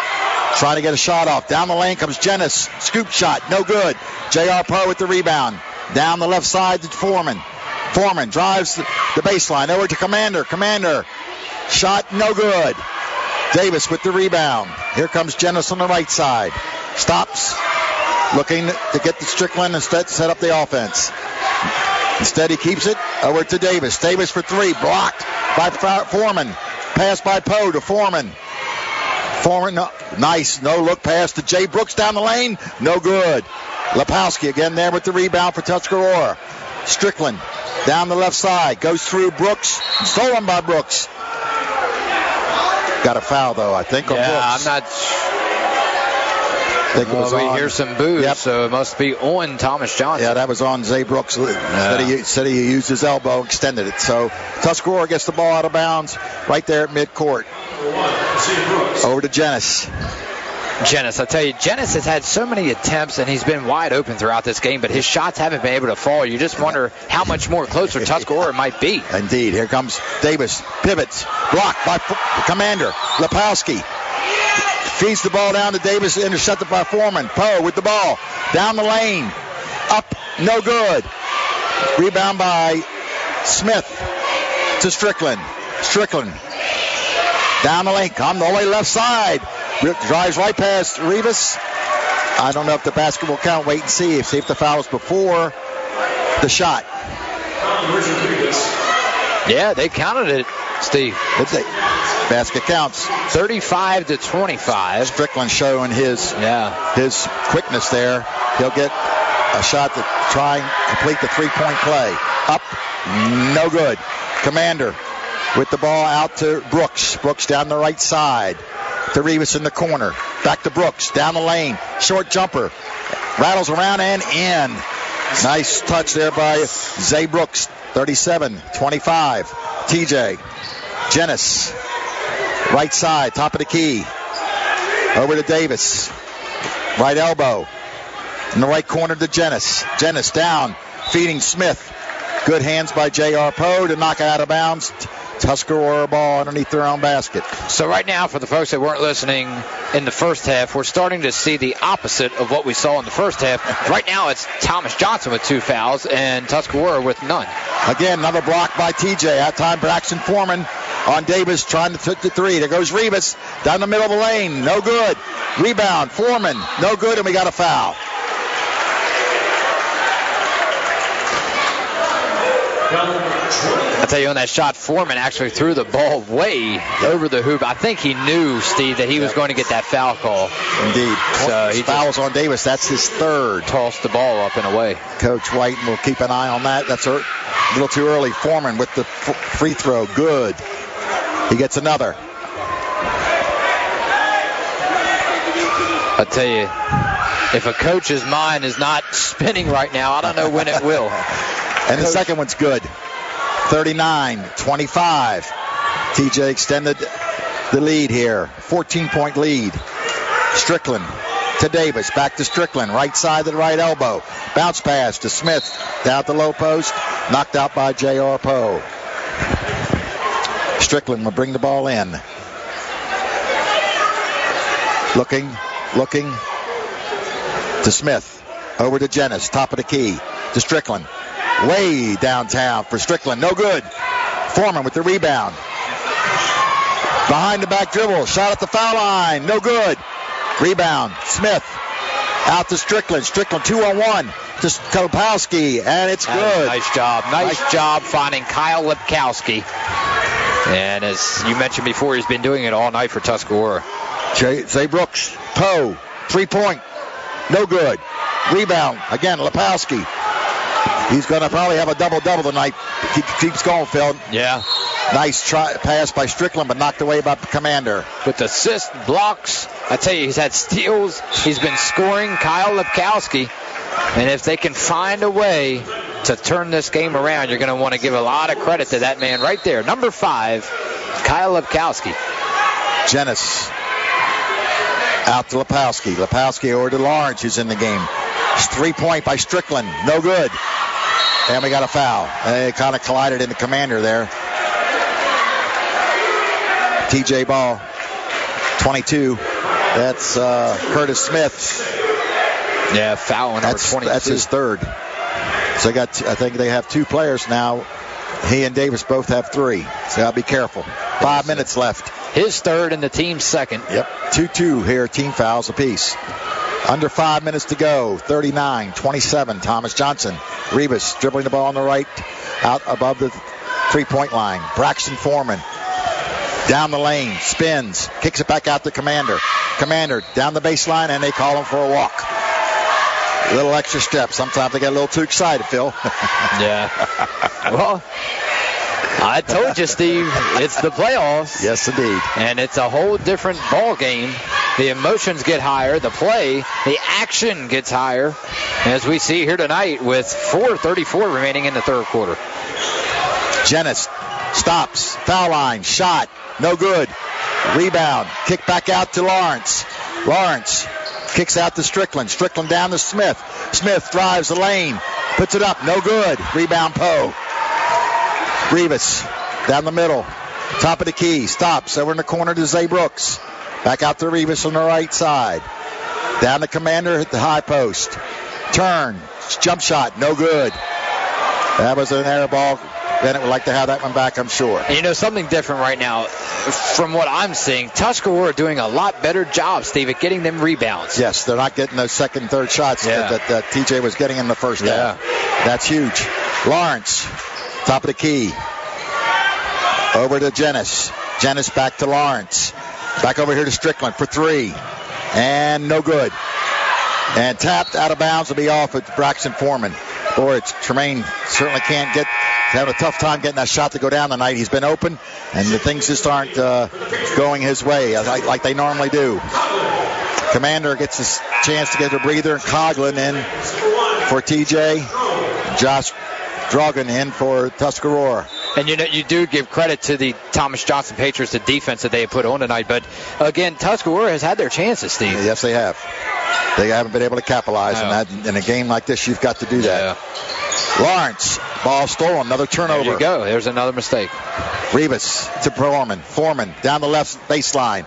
Trying to get a shot off. Down the lane comes Jennis. Scoop shot. No good. J.R. Poe with the rebound. Down the left side to Foreman. Foreman drives the baseline. Over to Commander. Commander. Shot no good. Davis with the rebound. Here comes Jennis on the right side. Stops. Looking to get to Strickland instead set up the offense. Instead he keeps it over to Davis. Davis for three. Blocked by Foreman. Pass by Poe to Foreman. Foreman, nice no-look pass to Jay Brooks down the lane. No good. Lepowski again there with the rebound for Tuscarora. Strickland down the left side. Goes through Brooks. Stolen by Brooks. Got a foul, though, I think, on Brooks. I'm not... I think it was we on. hear some boos, Yep. so it must be on Thomas Johnson. Yeah, that was on Zay Brooks. Said he used his elbow, extended it. So Tuscarora gets the ball out of bounds right there at midcourt. Over to Jennis. Jennis, I tell you, Jennis has had so many attempts, and he's been wide open throughout this game, but his shots haven't been able to fall. You just wonder how much more closer Tuscarora might be. Indeed. Here comes Davis. Pivots. Blocked by Commander. Lepowski. Feeds the ball down to Davis, intercepted by Foreman. Poe with the ball. Down the lane. Up. No good. Rebound by Smith to Strickland. Strickland. Down the lane. Come all the way left side. Drives right past Rivas. I don't know if the basketball count. Wait and see. See if the foul was before the shot. Yeah, they counted it, Steve. Basket counts. 35-25. Strickland showing his quickness there. He'll get a shot to try and complete the three-point play. Up. No good. Commander with the ball out to Brooks. Brooks down the right side. To Rivas in the corner. Back to Brooks. Down the lane. Short jumper. Rattles around and in. Nice touch there by Zay Brooks. 37-25. TJ. Jennis. Right side. Top of the key. Over to Davis. Right elbow. In the right corner to Jennis. Jennis down. Feeding Smith. Good hands by J.R. Poe to knock it out of bounds. Tuscarora ball underneath their own basket. So right now, for the folks that weren't listening in the first half, we're starting to see the opposite of what we saw in the first half. Right now, it's Thomas Johnson with 2 fouls and Tuscarora with none. Again, another block by TJ. That time, Braxton Foreman on Davis trying to take the three. There goes Rivas down the middle of the lane. No good. Rebound. Foreman. No good, and we got a foul. I tell you, on that shot, Foreman actually threw the ball way over the hoop. I think he knew, Steve, that he was going to get that foul call. Indeed. So he fouls on Davis. That's his third. Tossed the ball up and away. Coach White will keep an eye on that. That's a little too early. Foreman with the free throw. Good. He gets another. I tell you, if a coach's mind is not spinning right now, I don't know when it will. And the second one's good. 39-25. TJ extended the lead here. 14-point lead. Strickland to Davis. Back to Strickland. Right side to the right elbow. Bounce pass to Smith. Down at the low post. Knocked out by J.R. Poe. Strickland will bring the ball in. Looking to Smith. Over to Jennis. Top of the key. To Strickland. Way downtown for Strickland. No good. Foreman with the rebound. Behind the back dribble. Shot at the foul line. No good. Rebound. Smith. Out to Strickland. Strickland 2-on-1 to Kopowski. And it's good. Nice job. Nice job finding Kyle Lepkowski. And as you mentioned before, he's been doing it all night for Tuscarora. Zay Brooks. Poe. 3-point. No good. Rebound. Again, Lepowski. He's going to probably have a double-double tonight. Keeps going, Phil. Yeah. Nice pass by Strickland, but knocked away by Commander. With assists, blocks. I tell you, he's had steals. He's been scoring. Kyle Lepkowski. And if they can find a way to turn this game around, you're going to want to give a lot of credit to that man right there. Number 5, Kyle Lepkowski. Jennis. Out to Lepowski. Lepowski over to Lawrence, who's in the game. 3-point by Strickland. No good. And we got a foul. They kind of collided in the Commander there. TJ ball. 22. That's Curtis Smith. Yeah, foul on number 22. That's his third. So I think they have 2 players now. He and Davis both have 3. So I'll be careful. 5 minutes left. His third and the team's second. Yep. 2-2 here. Team fouls apiece. Under 5 minutes to go. 39-27. Thomas Johnson. Rivas dribbling the ball on the right. Out above the 3-point line. Braxton Foreman. Down the lane. Spins. Kicks it back out to Commander. Commander down the baseline, and they call him for a walk. A little extra step. Sometimes they get a little too excited, Phil. Yeah. Well, I told you, Steve, it's the playoffs. Yes, indeed. And it's a whole different ball game. The emotions get higher. The play, the action gets higher. As we see here tonight with 4:34 remaining in the third quarter. Jennings stops. Foul line. Shot. No good. Rebound. Kick back out to Lawrence. Lawrence kicks out to Strickland. Strickland down to Smith. Smith drives the lane. Puts it up. No good. Rebound Poe. Rivas down the middle. Top of the key. Stops. Over in the corner to Zay Brooks. Back out to Rivas on the right side. Down the Commander at the high post. Turn. Jump shot. No good. That was an air ball. Bennett would like to have that one back, I'm sure. And you know, something different right now, from what I'm seeing, Tuscarora doing a lot better job, Steve, at getting them rebounds. Yes, they're not getting those second and third shots that TJ was getting in the first half. That's huge. Lawrence, top of the key. Over to Jennings. Jennings back to Lawrence. Back over here to Strickland for 3. And no good. And tapped out of bounds will be off at Braxton Foreman. Boy, Tremaine certainly can't get... having a tough time getting that shot to go down tonight. He's been open, and the things just aren't going his way like they normally do. Commander gets his chance to get a breather, and Coughlin in for TJ. Josh Drogan in for Tuscarora. And you know, you do give credit to the Thomas Johnson Patriots, the defense that they have put on tonight. But again, Tuscarora has had their chances, Steve. Yes, they have. They haven't been able to capitalize on that. In a game like this, you've got to do that. Lawrence, ball stolen, another turnover. There you go. There's another mistake. Rivas to Foreman. Foreman down the left baseline.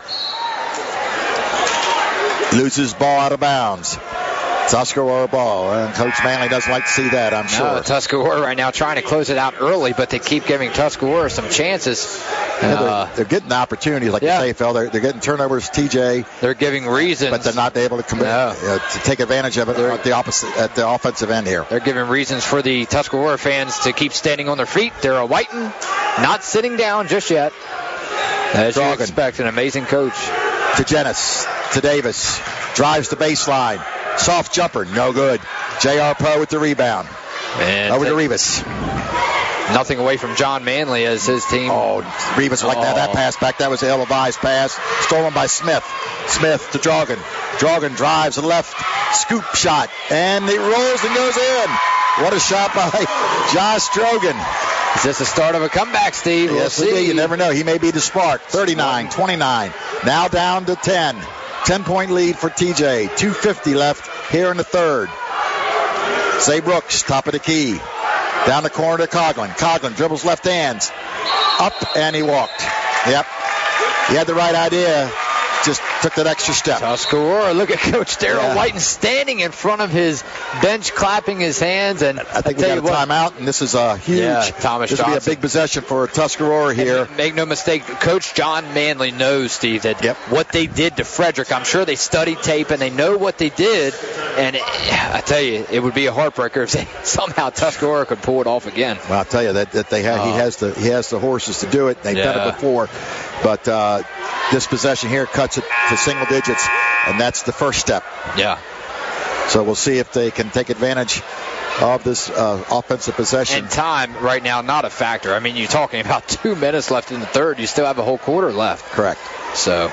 Loses ball out of bounds. Tuscarora ball, and Coach Manley doesn't like to see that, I'm sure. Tuscarora right now trying to close it out early, but they keep giving Tuscarora some chances. They're getting the opportunities, like you say, Phil. They're getting turnovers, TJ. They're giving reasons. But they're not able to commit to take advantage of it at the offensive end here. They're giving reasons for the Tuscarora fans to keep standing on their feet. Daryl Whiten not sitting down just yet. As you expect, an amazing coach. To Jennings, to Davis. Drives the baseline. Soft jumper, no good. J.R. Poe with the rebound. And over to Rivas. Nothing away from John Manley as his team. Oh, Rivas would like to have that pass back. That was an ill-advised pass. Stolen by Smith. Smith to Drogan. Drogan drives to the left. Scoop shot. And it rolls and goes in. What a shot by Josh Drogan. Is this the start of a comeback, Steve? Yes, we'll see. You never know. He may be the spark. 39-29. Now down to 10. 10-point lead for TJ. 2:50 left here in the third. Zay Brooks, top of the key. Down the corner to Coughlin. Coughlin dribbles left hands. Up, and he walked. Yep. He had the right idea. Just took that extra step. Tuscarora, look at Coach Daryl Whiten standing in front of his bench, clapping his hands. And I think we got a timeout, and this is a huge. Thomas this will be a big possession for Tuscarora here. And make no mistake, Coach John Manley knows, Steve, that what they did to Frederick. I'm sure they studied tape and they know what they did. And I tell you, it would be a heartbreaker if somehow Tuscarora could pull it off again. Well, I'll tell you that they have. He has the horses to do it. They've done it before, but this possession here cuts it to single digits, and that's the first step. Yeah. So we'll see if they can take advantage of this offensive possession. And time right now, not a factor. I mean, you're talking about 2 minutes left in the third. You still have a whole quarter left. Correct. So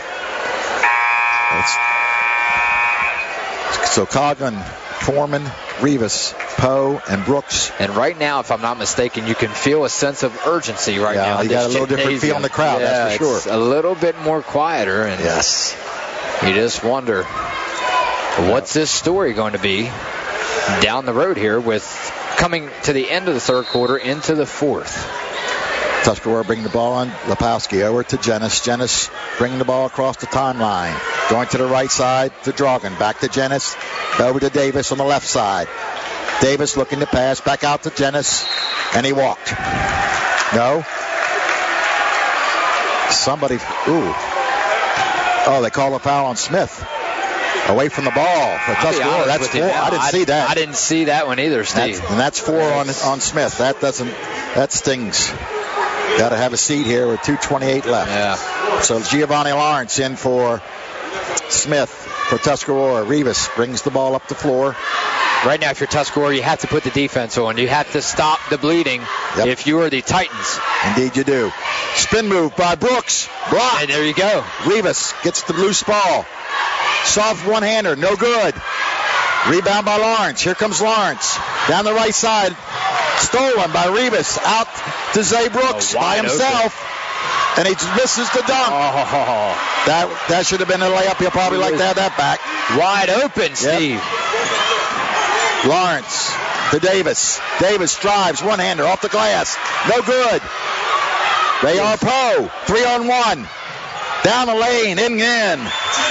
Coughlin, Foreman, Rivas, Poe, and Brooks. And right now, if I'm not mistaken, you can feel a sense of urgency right now. You got a little different feel in the crowd, that's for sure. It's a little bit more quieter. And yes. You just wonder, what's this story going to be down the road here with coming to the end of the third quarter into the fourth? Tuscarora bringing the ball on. Lepowski over to Jenis. Jenis bringing the ball across the timeline. Going to the right side to Drogan. Back to Jenis. Over to Davis on the left side. Davis looking to pass. Back out to Jenis. And he walked. No. Somebody. Ooh. Oh, they call a foul on Smith. Away from the ball for Tuscarora. That's 4. I didn't see that. I didn't see that one either, Steve. That's 4 on Smith. That stings. Got to have a seat here with 2:28 left. Yeah. So Giovanni Lawrence in for Smith for Tuscarora. Rivas brings the ball up the floor. Right now, if you're Tuscarora, you have to put the defense on. You have to stop the bleeding if you are the Titans. Indeed you do. Spin move by Brooks. Block. And there you go. Rivas gets the loose ball. Soft one-hander. No good. Rebound by Lawrence. Here comes Lawrence. Down the right side. Stolen by Rivas. Out to Zay Brooks by himself. Open. And he misses the dunk. Oh. That should have been a layup. He'll probably like to have that back. Wide open, Steve. Lawrence to Davis. Davis drives. One-hander off the glass. No good. They are Poe. 3-on-1. Down the lane. In.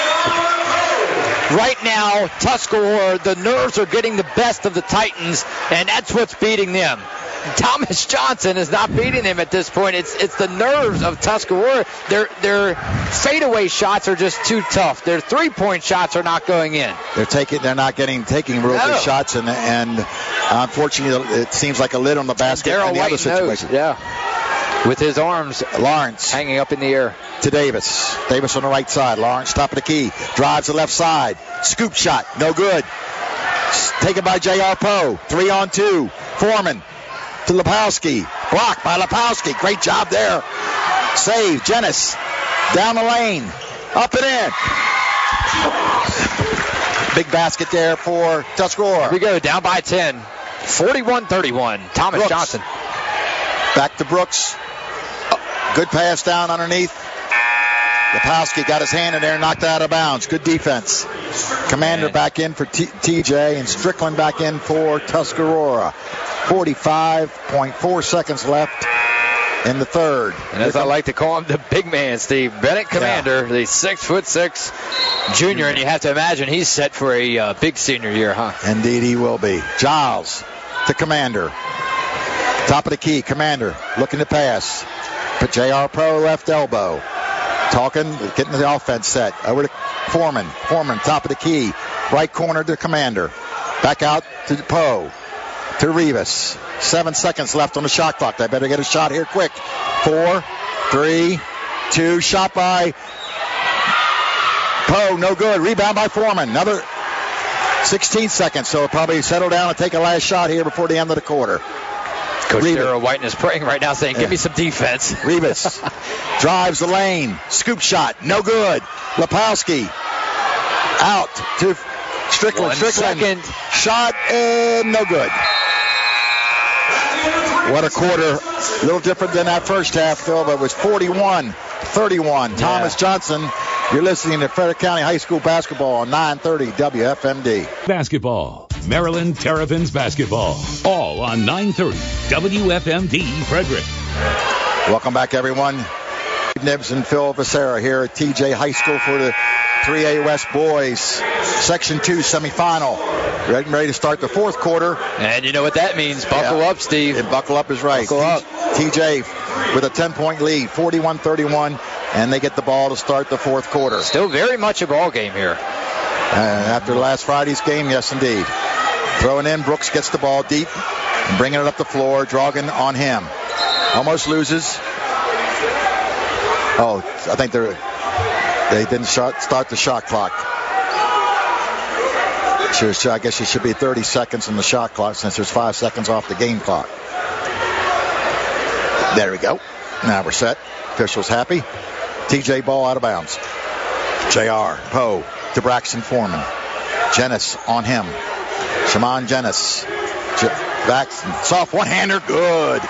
Right now, Tuscarora, the nerves are getting the best of the Titans, and that's what's beating them. Thomas Johnson is not beating them at this point. It's the nerves of Tuscarora. Their fadeaway shots are just too tough. Their three-point shots are not going in. They're not taking real good shots, and unfortunately, it seems like a lid on the basket in the other situation. Yeah. With his arms, Lawrence hanging up in the air. To Davis. Davis on the right side. Lawrence top of the key. Drives the left side. Scoop shot. No good. Taken by J.R. Poe. 3-on-2. Foreman to Lepowski. Blocked by Lepowski. Great job there. Save. Jenis. Down the lane. Up and in. Big basket there for Tuscarora. Here we go. Down by 10. 41-31. Thomas Brooks. Johnson. Back to Brooks. Good pass down underneath. Lepowski got his hand in there and knocked it out of bounds. Good defense. Commander back in for TJ and Strickland back in for Tuscarora. 45.4 seconds left in the third. And as I like to call him, the big man, Steve. Bennett Commander, the 6'6" junior. And you have to imagine he's set for a big senior year, huh? Indeed he will be. Giles to Commander. Top of the key, Commander looking to pass. Put J.R. Poe left elbow. Getting the offense set. Over to Foreman. Foreman, top of the key. Right corner to Commander. Back out to Poe. To Rivas. 7 seconds left on the shot clock. They better get a shot here quick. 4, 3, 2. Shot by Poe. No good. Rebound by Foreman. Another 16 seconds. So he'll probably settle down and take a last shot here before the end of the quarter. Coach Darrell Whiten is praying right now saying, give me some defense. Rivas drives the lane. Scoop shot. No good. Lepowski out to Strickland. Second. Shot and no good. What a quarter. A little different than that first half, Phil, but it was 41-31. Thomas Johnson, you're listening to Frederick County High School basketball on 930 WFMD. Basketball. Maryland Terrapins basketball. All on 930 WFMD Frederick. Welcome back, everyone. Nibbs and Phil Becerra here at TJ High School for the 3A West boys Section 2 semifinal. Ready to start the fourth quarter. And you know what that means. Buckle up, Steve. And buckle up is right. Buckle up. TJ with a 10-point lead, 41-31, and they get the ball to start the fourth quarter. Still very much a ball game here. After last Friday's game, yes, indeed. Throwing in, Brooks gets the ball deep, and bringing it up the floor. Drogan on him. Almost loses. Oh, I think they didn't start the shot clock. I guess it should be 30 seconds on the shot clock since there's 5 seconds off the game clock. There we go. Now we're set. Officials happy. TJ ball out of bounds. J.R. Poe to Braxton Foreman. Jenis on him. Shimon Jenis. Braxton. Soft one-hander. Good.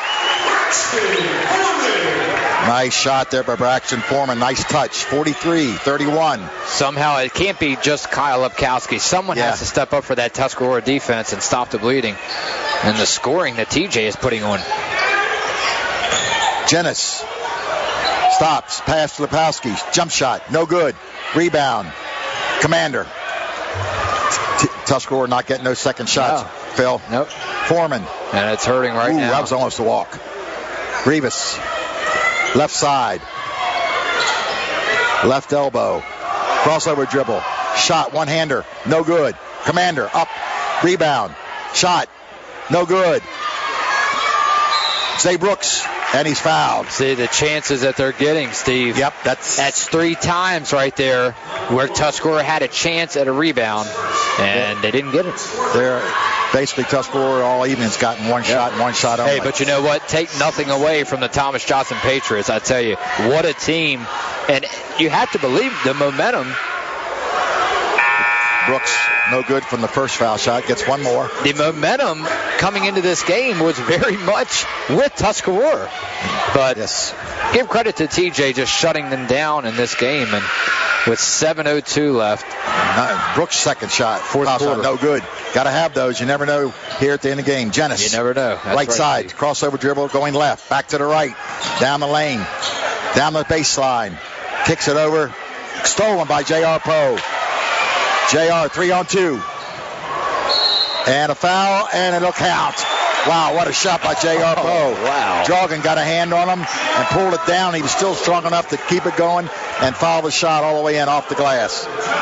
Nice shot there by Braxton Foreman. Nice touch. 43-31. Somehow it can't be just Kyle Lepkowski. Someone has to step up for that Tuscarora defense and stop the bleeding and the scoring that TJ is putting on. Jenis stops. Pass to Lepowski. Jump shot. No good. Rebound. Commander. Tuscarora not getting those second shots. No. Phil. Nope. Foreman. And it's hurting right now. That was almost a walk. Rivas. Left side. Left elbow. Crossover dribble. Shot. One-hander. No good. Commander. Up. Rebound. Shot. No good. Zay Brooks. And he's fouled. See the chances that they're getting, Steve. Yep, that's 3 times right there where Tuscarora had a chance at a rebound, and they didn't get it. They're basically Tuscarora all evening's gotten one shot and one shot only. Hey, but you know what? Take nothing away from the Thomas Johnson Patriots. I tell you, what a team. And you have to believe the momentum. Brooks, no good from the first foul shot. Gets one more. The momentum coming into this game was very much with Tuscarora. But give credit to TJ just shutting them down in this game. And with 7:02 left. Brooks' second shot. Fourth quarter. No good. Got to have those. You never know here at the end of the game. Jenis. You never know. That's right side. Steve. Crossover dribble going left. Back to the right. Down the lane. Down the baseline. Kicks it over. Stolen by J.R. Poe. JR 3-on-2. And a foul, and it'll count. Wow, what a shot by J.R. Poe. Wow. Drogan got a hand on him and pulled it down. He was still strong enough to keep it going and foul the shot all the way in off the glass.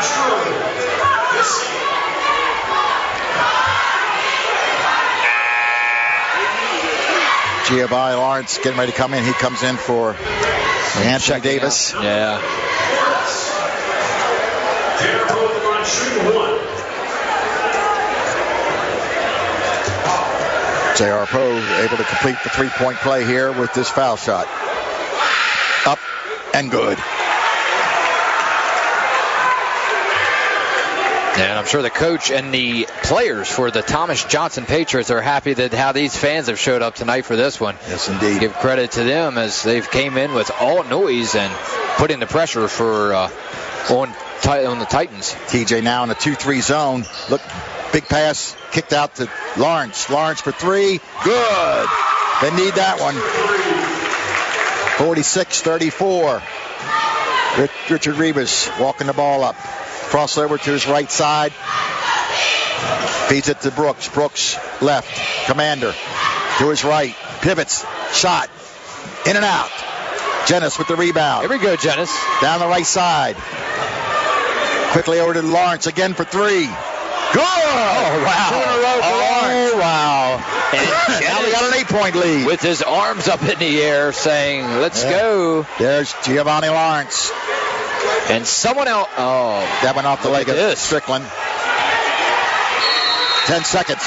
Giovanni Lawrence getting ready to come in. He comes in for Anthony Davis. Yeah. J.R. Poe able to complete the three-point play here with this foul shot. Up and good. And I'm sure the coach and the players for the Thomas Johnson Patriots are happy that how these fans have showed up tonight for this one. Yes, indeed. Give credit to them as they've came in with all noise and putting the pressure for on the Titans. TJ now in a 2-3 zone. Look, big pass kicked out to Lawrence. Lawrence for three. Good. They need that one. 46-34. Richard Rivas walking the ball up. Crossover to his right side. Feeds it to Brooks. Brooks left. Commander to his right. Pivots. Shot. In and out. Jenis with the rebound. Here we go, Jenis. Down the right side. Quickly over to Lawrence again for three. Good! Oh, wow. 2 in a row for Lawrence. Oh, wow. And now we got an 8-point lead. With his arms up in the air saying, let's go. There's Giovanni Lawrence. And someone else. Oh. That went off the leg of Strickland. 10 seconds.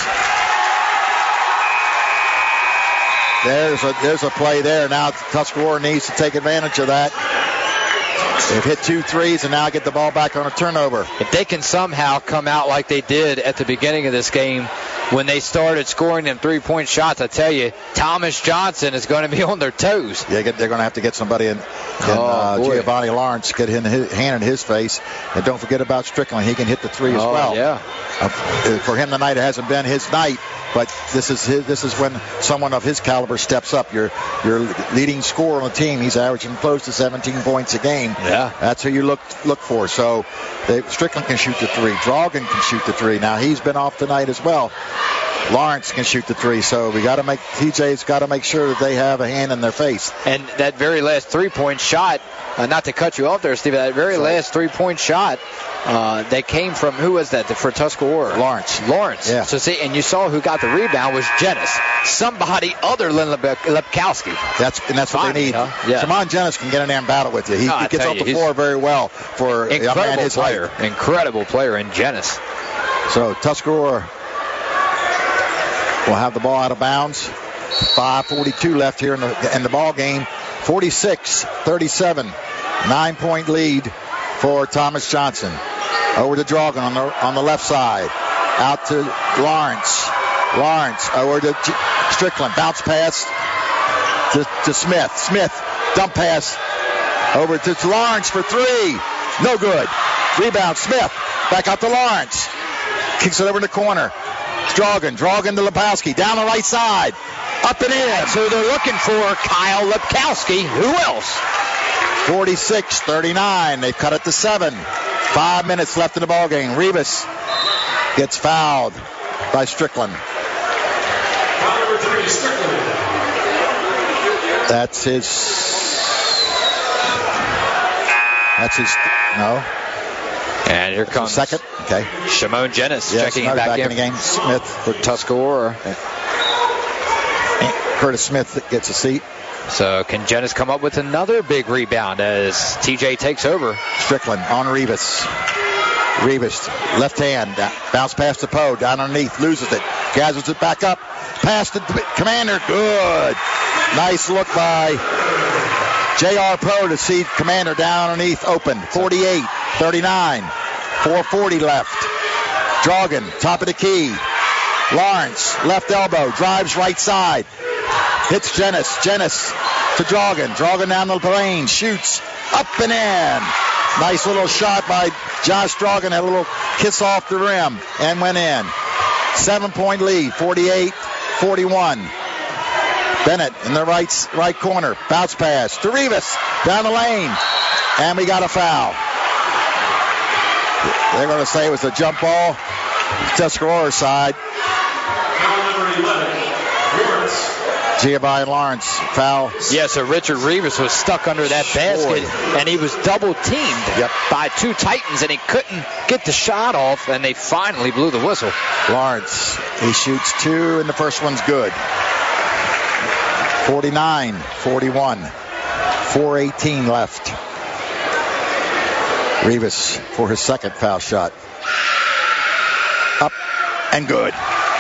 There's a play there. Now Tuscarora needs to take advantage of that. They've hit 2 threes and now get the ball back on a turnover. If they can somehow come out like they did at the beginning of this game when they started scoring them 3-point shots, I tell you, Thomas Johnson is going to be on their toes. Yeah, they're going to have to get somebody in Giovanni Lawrence, get his hand in his face. And don't forget about Strickland. He can hit the three as well. Yeah. For him tonight, it hasn't been his night. But this is when someone of his caliber steps up. Your leading scorer on the team, he's averaging close to 17 points a game. Yeah. That's who you look for. So Strickland can shoot the three. Drogan can shoot the three. Now he's been off tonight as well. Lawrence can shoot the three. So TJ's got to make sure that they have a hand in their face. And that very last 3-point shot, not to cut you off there, Steve, that very last 3-point shot, they came from, who was that for Tuscarora? Lawrence. Yeah. So see, and you saw who got the rebound was Jenis. Somebody other than Lepkowski. That's what they need. Huh? Yeah. Shimon Jenis can get in there and battle with you. He gets off the floor very well for incredible player. Height. Incredible player in Jenis. So Tuscarora will have the ball out of bounds. 5:42 left here in the ball game. 46-37. 9-point lead for Thomas Johnson. Over to Drogan on the left side. Out to Lawrence. Lawrence over to Strickland. Bounce pass to Smith. Smith dump pass over to Lawrence for three. No good. Rebound Smith. Back out to Lawrence. Kicks it over in the corner. Drogan to Lepowski. Down the right side. Up and in. So they're looking for Kyle Lepkowski. Who else? 46-39. They've cut it to 7. 5 minutes left in the ball game. Rivas gets fouled by Strickland. Foul number 3, Strickland. That's his. No. And here comes Second. Okay. Shimon Jennis Yes, checking him back in the game. Smith for Tuscarora. Curtis Smith gets a seat. So can Jennis come up with another big rebound as TJ takes over? Strickland on Rivas. Rivas, left hand, bounce past the Poe, down underneath, loses it, gathers it back up, past the Commander, good. Nice look by J.R. Poe to see Commander down underneath, open, 48-39, 4:40 left. Drogan, top of the key. Lawrence, left elbow, drives right side, hits Jennis to Drogan, down the lane, shoots, up and in. Nice little shot by Josh Drogan, had a little kiss off the rim and went in. 7-point lead, 48-41. Bennett in the right corner, bounce pass to Rivas, down the lane, and we got a foul. They're going to say it was a jump ball, Tuscarora side. Foul number 11, Lawrence. Giovanni Lawrence, foul. Yeah, so Richard Rivas was stuck under that basket, and he was double teamed by two Titans, and he couldn't get the shot off, and they finally blew the whistle. Lawrence, he shoots 2, and the first one's good. 49-41, 4:18 left. Rivas for his second foul shot. Up and good.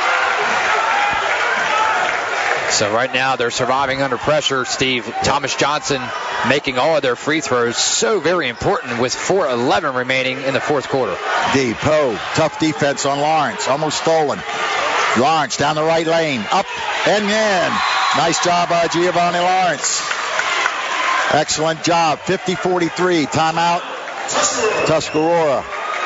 So right now they're surviving under pressure, Steve. Thomas Johnson making all of their free throws. So very important with 4:11 remaining in the fourth quarter. D. Poe, tough defense on Lawrence. Almost stolen. Lawrence down the right lane. Up and in. Nice job by Giovanni Lawrence. Excellent job. 50-43. Timeout. Tuscarora.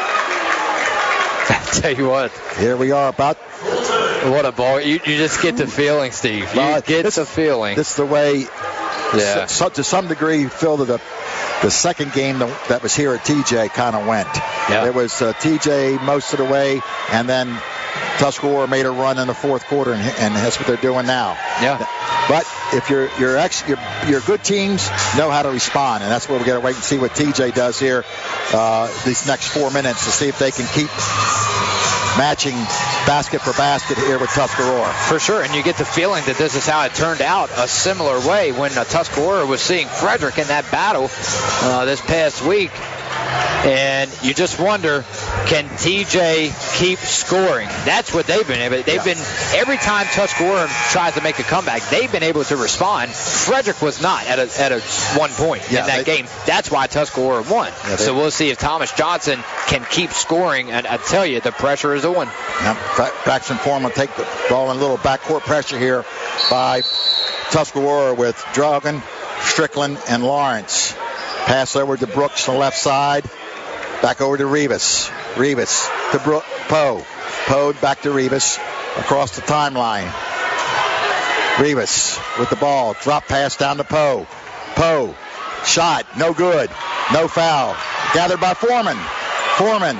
I tell you what. Here we are about. What a ball. You just get the feeling, Steve. You get the feeling. This is the way, yeah. To some degree, Phil, the second game that was here at TJ kind of went. Yeah. It was TJ most of the way, and then Tuscarora made a run in the fourth quarter, and that's what they're doing now. Yeah. But if your good teams know how to respond, and that's where we got to wait and see what TJ does here these next 4 minutes to see if they can keep matching basket for basket here with Tuscarora. For sure, and you get the feeling that this is how it turned out a similar way when Tuscarora was seeing Frederick in that battle this past week. And you just wonder, can TJ keep scoring? That's what they've been able. They've been, every time Tuscarora tries to make a comeback, they've been able to respond. Frederick was not at a one point in that game. That's why Tuscarora won. Yeah, so we'll see if Thomas Johnson can keep scoring. And I tell you, the pressure is on. Yep. Braxton Foreman will take the ball in a little backcourt pressure here by Tuscarora with Drogan, Strickland, and Lawrence. Pass over to Brooks on the left side. Back over to Rivas. Rivas to Poe. Poe back to Rivas across the timeline. Rivas with the ball. Drop pass down to Poe. Poe. Shot. No good. No foul. Gathered by Foreman. Foreman.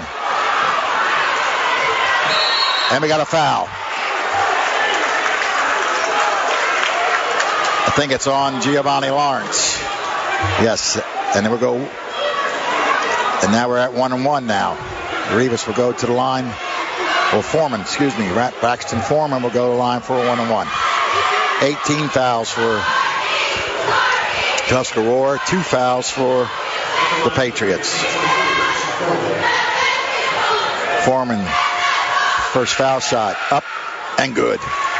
And we got a foul. I think it's on Giovanni Lawrence. Yes. And then we'll go. And now we're at 1-1 now. Rivas will go to the line. Or Foreman, excuse me. Braxton Foreman will go to the line for a 1-1. 18 fouls for Tuscarora. 2 fouls for the Patriots. Foreman, first foul shot. Up and good.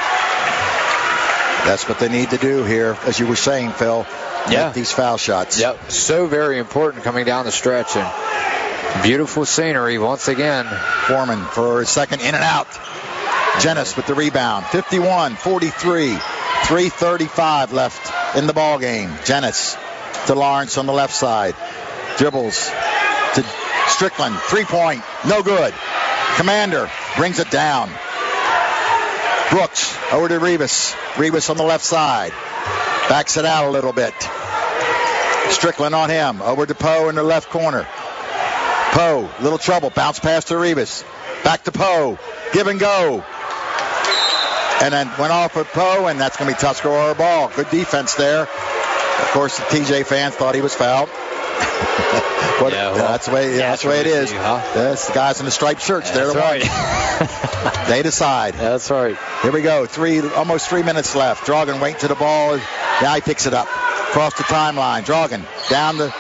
That's what they need to do here, as you were saying, Phil. Yeah. These foul shots. Yep. So very important coming down the stretch. And beautiful scenery once again. Foreman for his second in and out. Jennis with the rebound. 51-43. 3:35 left in the ball game. Jennis to Lawrence on the left side. Dribbles to Strickland. 3-point. No good. Commander brings it down. Brooks over to Rivas. Rivas on the left side. Backs it out a little bit. Strickland on him. Over to Poe in the left corner. Poe, little trouble. Bounce pass to Rivas. Back to Poe. Give and go. And then went off with Poe, and that's going to be Tuscarora ball. Good defense there. Of course, the TJ fans thought he was fouled. But that's the way. That's the way it is. That's the guys in the striped shirts. They're the ones. They decide. That's right. Here we go. Almost 3 minutes left. Drogan waiting to the ball. Now he picks it up. Across the timeline. Drogan down the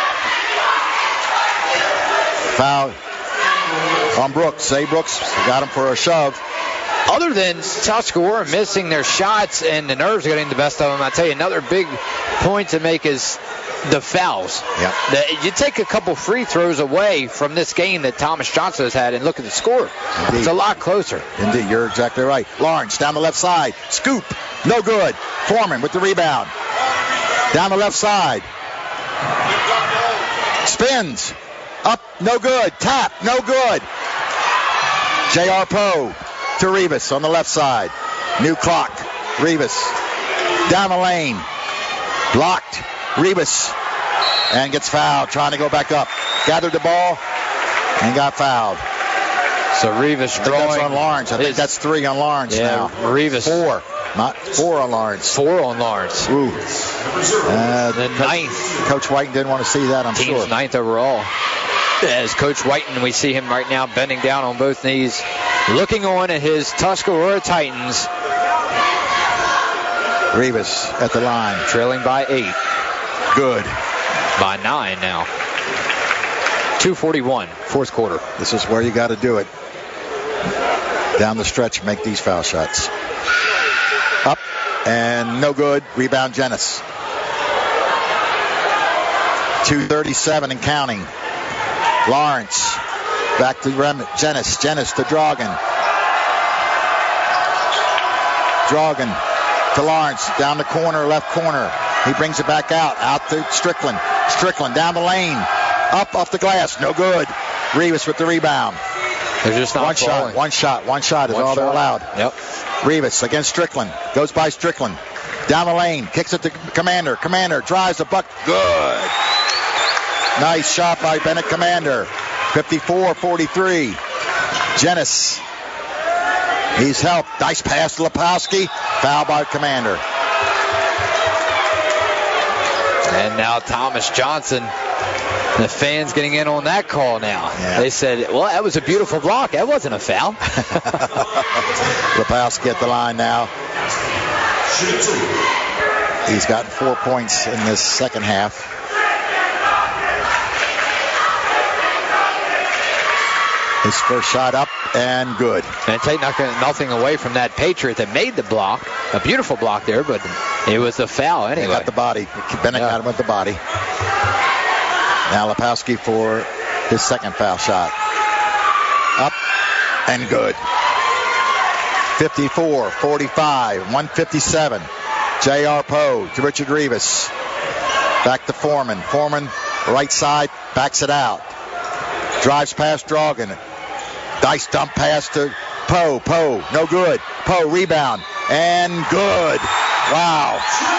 foul on Brooks. Say Brooks got him for a shove. Other than Tuscarora missing their shots and the nerves getting the best of them, I'll tell you another big point to make is the fouls. Yep. You take a couple free throws away from this game that Thomas Johnson has had and look at the score. Indeed. It's a lot closer. Indeed, you're exactly right. Lawrence down the left side. Scoop. No good. Foreman with the rebound. Down the left side. Spins. Up. No good. Tap. No good. J.R. Poe to Rivas on the left side. New clock. Rivas down the lane. Blocked. Rivas and gets fouled, trying to go back up. Gathered the ball and got fouled. So Rivas drawing. That's on Lawrence. I think that's 3 on Lawrence now. Rivas. 4. Not 4 on Lawrence. 4 on Lawrence. Ooh. The ninth. Coach Whiten didn't want to see that, I'm sure. Team's 9th overall. As Coach Whiten, we see him right now bending down on both knees, looking on at his Tuscarora Titans. Rivas at the line. Trailing by 8. Good. By 9 now. 2:41, fourth quarter. This is where you got to do it. Down the stretch, make these foul shots. Up and no good. Rebound, Jenis. 2:37 and counting. Lawrence back to Jenis. Jenis to Drogan. Drogan to Lawrence down the corner, left corner. He brings it back out to Strickland. Strickland down the lane. Up off the glass. No good. Rivas with the rebound. They're just not falling. One shot is all they're allowed. Yep. Rivas against Strickland. Goes by Strickland. Down the lane. Kicks it to Commander. Commander drives the buck. Good. Nice shot by Bennett Commander. 54-43. Jenis. He's helped. Nice pass to Lepowski. Foul by Commander. And now Thomas Johnson. The fans getting in on that call now. Yeah. They said, well, that was a beautiful block. That wasn't a foul. Lepowski at the line now. He's got 4 points in this second half. His first shot up and good. And take nothing away from that Patriot that made the block. A beautiful block there, but it was a foul anyway. He got the body. Bennett got him with the body. Now Lepowski for his second foul shot. Up and good. 54-45, 157. J.R. Poe to Richard Rivas. Back to Foreman. Foreman, right side, backs it out. Drives past Drogan. Nice dump pass to Poe. Poe, no good. Poe, rebound. And good. Wow.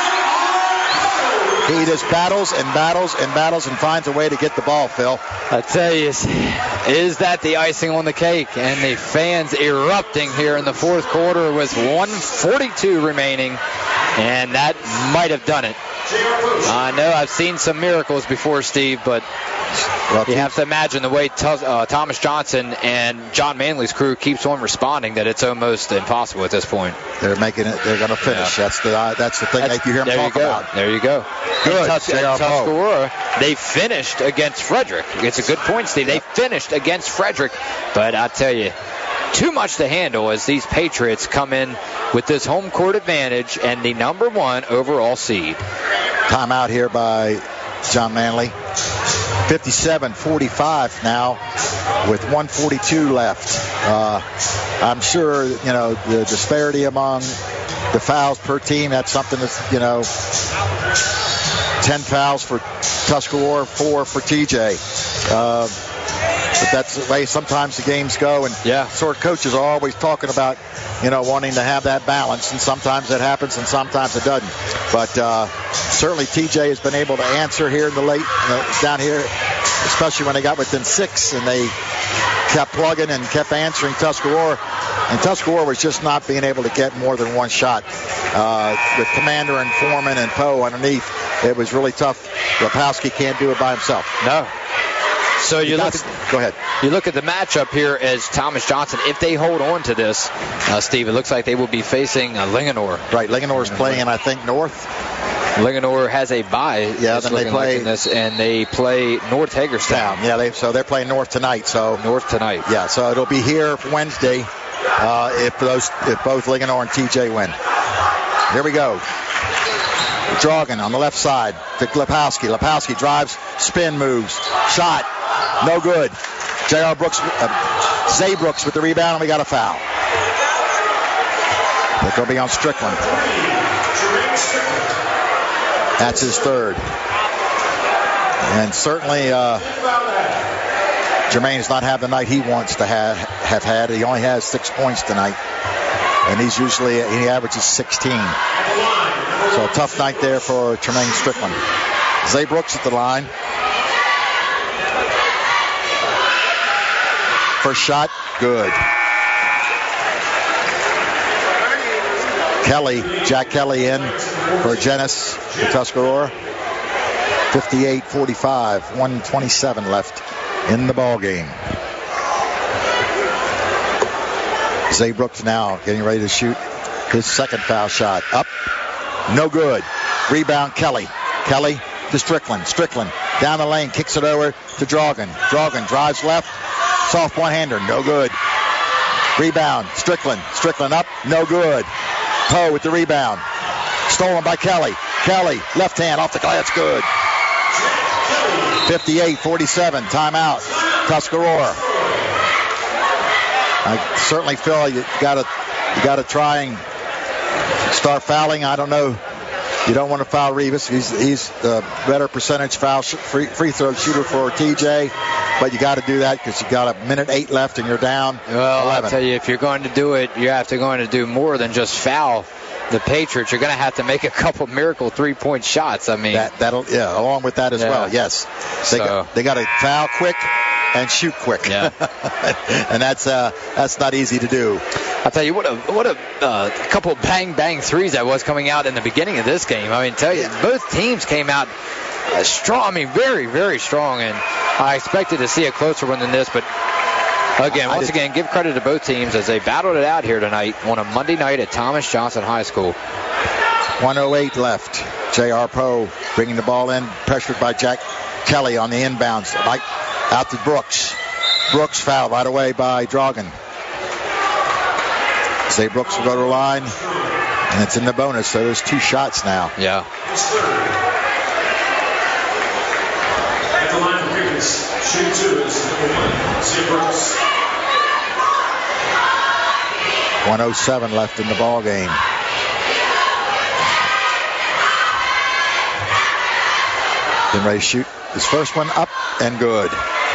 He just battles and battles and battles and finds a way to get the ball, Phil. I tell you, is that the icing on the cake? And the fans erupting here in the fourth quarter with 1:42 remaining. And that might have done it. I know I've seen some miracles before, Steve, but you have to imagine the way Thomas Johnson and John Manley's crew keeps on responding that it's almost impossible at this point. They're making it. They're going to finish. Yeah. That's the thing that you hear them talk about. There you go. Good. Tuscarora, they finished against Frederick. It's a good point, Steve. They finished against Frederick, but I tell you, too much to handle as these Patriots come in with this home court advantage and the number 1 overall seed. Timeout here by John Manley. 57-45 now with 1:42 left. I'm sure, the disparity among the fouls per team, that's something that's, 10 fouls for Tuscarora, 4 for TJ. But that's the way sometimes the games go. And sort of coaches are always talking about, wanting to have that balance. And sometimes it happens and sometimes it doesn't. But certainly TJ has been able to answer here in the late, down here, especially when they got within 6 and they kept plugging and kept answering Tuscarora. And Tuscarora was just not being able to get more than one shot. With Commander and Foreman and Poe underneath, it was really tough. Lepowski can't do it by himself. No. So go ahead. You look at the matchup here as Thomas Johnson. If they hold on to this, Steve, it looks like they will be facing Linganore. Right, Linganor's playing, I think, North. Linganore has a bye. Yeah, then they play and they play North Hagerstown. Yeah, so they're playing North tonight. Yeah, so it'll be here for Wednesday if both Linganore and TJ win. Here we go. Drogan on the left side. Vic Lepowski. Lepowski drives, spin moves, shot, no good. J.R. Brooks, Zay Brooks with the rebound, and we got a foul. It's going to be on Strickland. That's his third. And certainly Jermaine's not having the night he wants to have had. He only has 6 points tonight. And he averages 16. So a tough night there for Tremaine Strickland. Zay Brooks at the line. First shot, good. Jack Kelly in for Genis for Tuscarora. 58-45, 1:27 left in the ball game. Zay Brooks now getting ready to shoot his second foul shot. Up, no good. Rebound Kelly. Kelly to Strickland. Strickland down the lane, kicks it over to Drogan. Drogan drives left, soft one-hander, no good. Rebound, Strickland. Strickland up, no good. Poe with the rebound. Stolen by Kelly. Kelly, left hand off the glass, good. 58-47, timeout. Tuscarora. I certainly feel you got to try and start fouling. I don't know. You don't want to foul Rivas. He's the better percentage free throw shooter for TJ. But you got to do that because you got 1:08 left and you're down 11. I'll tell you, if you're going to do it, you have to do more than just foul the Patriots. You're going to have to make a couple miracle 3-point shots. I mean, along with that as well. Yes, they got to foul quick and shoot quick. Yeah, and that's not easy to do. I'll tell you what a couple bang threes that was coming out in the beginning of this game. I mean, both teams came out strong. I mean, very, very strong, and I expected to see a closer one than this, but once again, give credit to both teams as they battled it out here tonight on a Monday night at Thomas Johnson High School. 1:08 left. J.R. Poe bringing the ball in, pressured by Jack Kelly on the inbounds. Out to Brooks. Brooks fouled right away by Drogan. Zay Brooks will go to the line, and it's in the bonus, so there's 2 shots now. Yeah. At the line for Rivas, shooting 2 is number 1, Zay Brooks. 1:07 left in the ball game. Getting ready to shoot his first one up and good.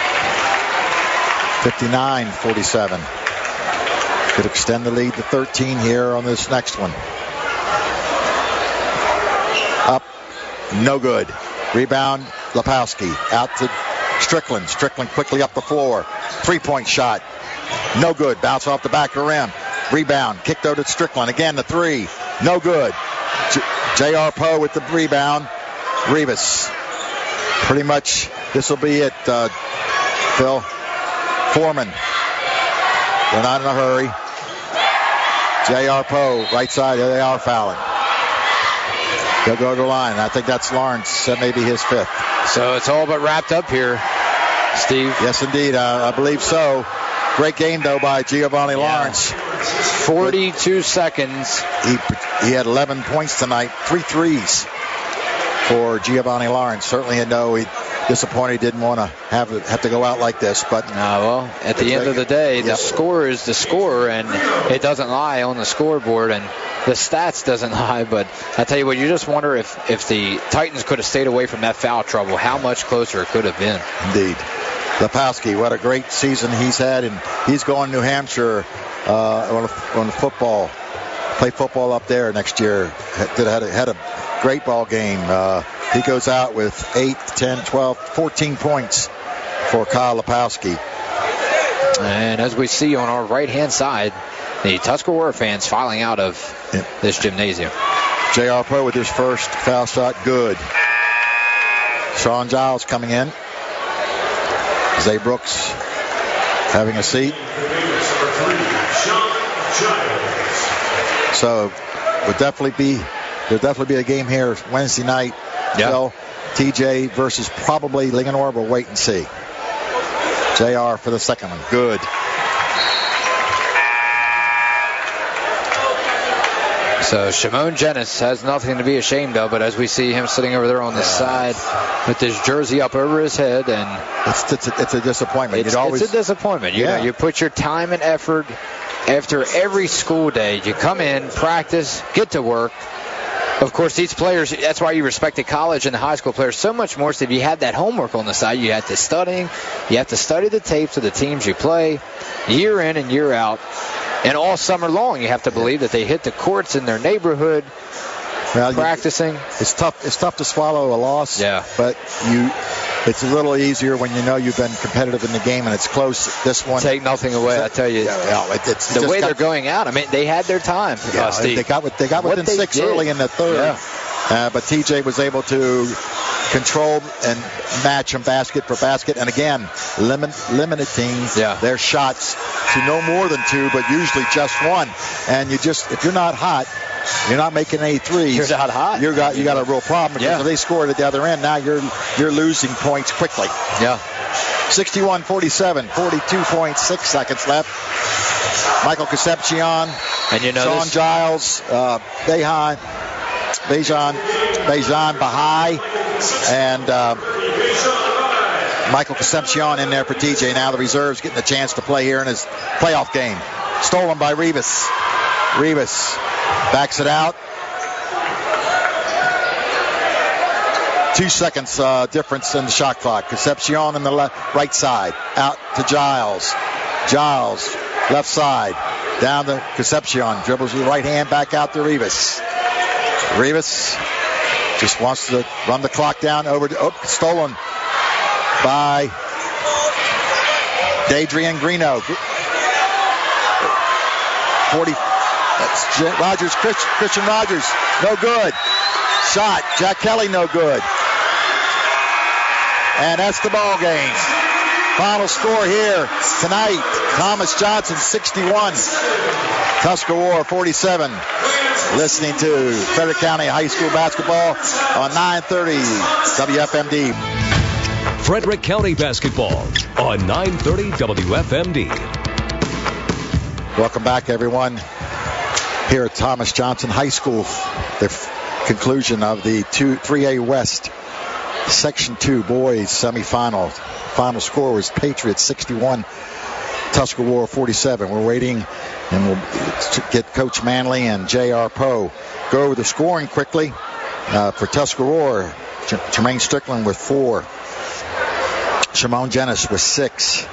59-47. Could extend the lead to 13 here on this next one. Up, no good. Rebound, Lepowski. Out to Strickland. Strickland quickly up the floor. 3-point shot. No good. Bounce off the back of the rim. Rebound. Kicked out at Strickland. Again, the 3. No good. J.R. Poe with the rebound. Rivas. Pretty much this will be it, Phil. Foreman. They're not in a hurry. J.R. Poe, right side. There they are fouling. They'll go to the line. I think that's Lawrence, maybe his 5th. So it's all but wrapped up here, Steve. Yes, indeed. I believe so. Great game, though, by Giovanni Lawrence. 42 seconds. He had 11 points tonight, 3 threes for Giovanni Lawrence. Certainly, he disappointed he didn't want to have to go out like this. But at the end of the day, the score is the score, and it doesn't lie on the scoreboard, and the stats doesn't lie. But I tell you what, you just wonder if the Titans could have stayed away from that foul trouble, how much closer it could have been. Indeed. Lepowski, what a great season he's had, and he's going to New Hampshire on football. Play football up there next year. Had a great ball game. He goes out with 8, 10, 12, 14 points for Kyle Lepowski. And as we see on our right-hand side, the Tuscarora fans filing out of this gymnasium. J.R. Poe with his first foul shot, good. Sean Giles coming in. Zay Brooks having a seat. So there'll definitely be a game here Wednesday night. Yeah. So TJ versus probably Linganore. We'll wait and see. JR for the second one. Good. So Shimon Jenis has nothing to be ashamed of, but as we see him sitting over there on the side with his jersey up over his head, and it's a disappointment. It's a disappointment. You know, you put your time and effort after every school day. You come in, practice, get to work. Of course, these players, that's why you respected college and the high school players so much more. So if you had that homework on the side, you had to studying. You have to study the tapes of the teams you play year in and year out. And all summer long, you have to believe that they hit the courts in their neighborhood, practicing. It's tough to swallow a loss. Yeah. But it's a little easier when you know you've been competitive in the game and it's close. This one. Take nothing away, I tell you. It's the way they're going out. I mean, they had their time. Steve. They got within 6 early in the third. Yeah. But TJ was able to control and match them basket for basket, and again limiting their shots to no more than 2, but usually just 1. And if you're not hot, you're not making any threes. You're not hot. You got a real problem because if they score at the other end, now you're losing points quickly. Yeah. 61-47, 42.6 seconds left. Michael Concepcion, and Sean Giles, Bejan Bahai, and Michael Concepcion in there for TJ. Now the reserves getting a chance to play here in his playoff game. Stolen by Rivas. Rivas backs it out. 2 seconds difference in the shot clock. Concepcion on the right side. Out to Giles. Giles, left side. Down to Concepcion. Dribbles with the right hand back out to Rivas. Rivas just wants to run the clock down over to, stolen by Dadrian Greeno. 40. That's Rogers, Christian Rogers. No good. Shot. Jack Kelly, no good. And that's the ball game. Final score here tonight. Thomas Johnson 61. Tuscarora 47. Listening to Frederick County High School basketball on 930 WFMD. Frederick County basketball on 930 WFMD. Welcome back, everyone, here at Thomas Johnson High School. The conclusion of the 3A West Section 2 boys semifinal. Final score was Patriots 61, Tuscarora 47. We're waiting, and we'll get Coach Manley and J.R. Poe go over the scoring quickly. For Tuscarora, Jermaine Strickland with 4. Shimon Jenis with 6.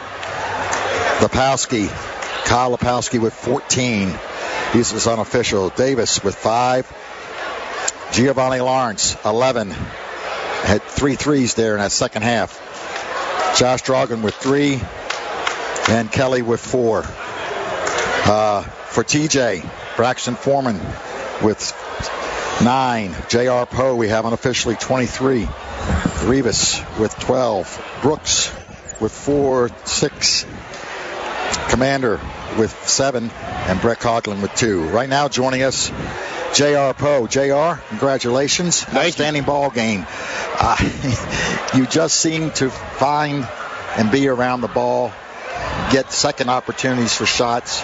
Kyle Lepowski with 14. He's his unofficial. Davis with 5. Giovanni Lawrence, 11. Had 3 threes there in that second half. Josh Drogan with 3. And Kelly with 4. For TJ, Braxton Foreman with 9. J.R. Poe, we have unofficially 23. Rivas with 12. Brooks with 4, 6. Commander with 7. And Brett Coughlin with 2. Right now joining us, J.R. Poe. J.R., congratulations. Outstanding ball game. You just seem to find and be around the ball, get second opportunities for shots.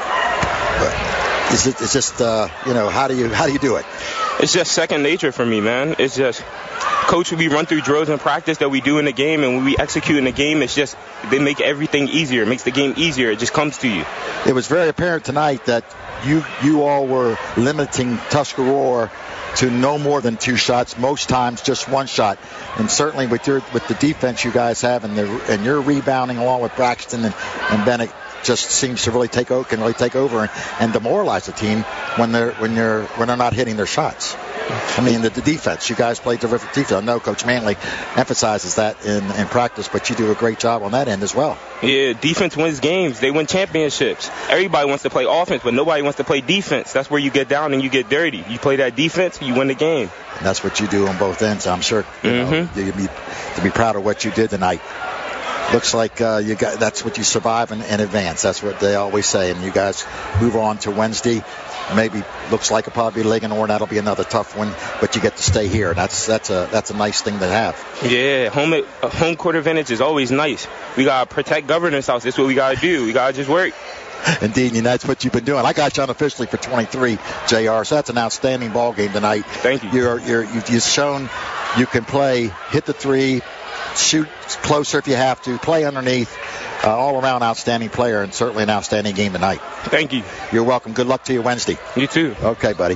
It's just how do you do it? It's just second nature for me, man. It's just Coach, we run through drills in practice that we do in the game, and when we execute in the game, it's just they make everything easier. It makes the game easier. It just comes to you. It was very apparent tonight that you all were limiting Tuscarora to no more than 2 shots, most times just 1 shot. And certainly with the defense you guys have and your rebounding along with Braxton and Bennett just seems to can really take over and demoralize the team when they're not hitting their shots. I mean, the defense. You guys play terrific defense. I know Coach Manley emphasizes that in practice, but you do a great job on that end as well. Yeah, defense wins games. They win championships. Everybody wants to play offense, but nobody wants to play defense. That's where you get down and you get dirty. You play that defense, you win the game. And that's what you do on both ends. I'm sure you'd be proud of what you did tonight. Looks like that's what you survive and advance. That's what they always say. And you guys move on to Wednesday. Maybe looks like it'll probably be Linganore, and that'll be another tough one. But you get to stay here. That's a nice thing to have. Yeah, home court advantage is always nice. We gotta protect Governor's House. That's what we gotta do. We gotta just work. Indeed, and that's what you've been doing. I got you unofficially for 23, JR. So that's an outstanding ball game tonight. Thank you. You've shown you can play, hit the 3, shoot closer if you have to, play underneath. All around outstanding player and certainly an outstanding game tonight. Thank you. You're welcome. Good luck to you Wednesday. You too. Okay, buddy.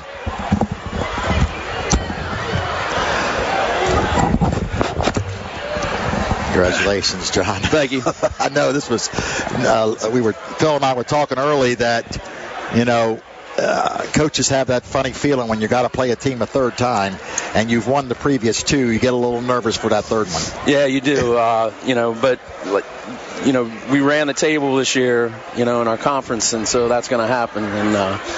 Congratulations, John. Thank you. I know this was, Phil and I were talking early that, coaches have that funny feeling when you got to play a team a third time and you've won the previous 2, you get a little nervous for that third one. Yeah, you do. But we ran the table this year, in our conference, and so that's going to happen. And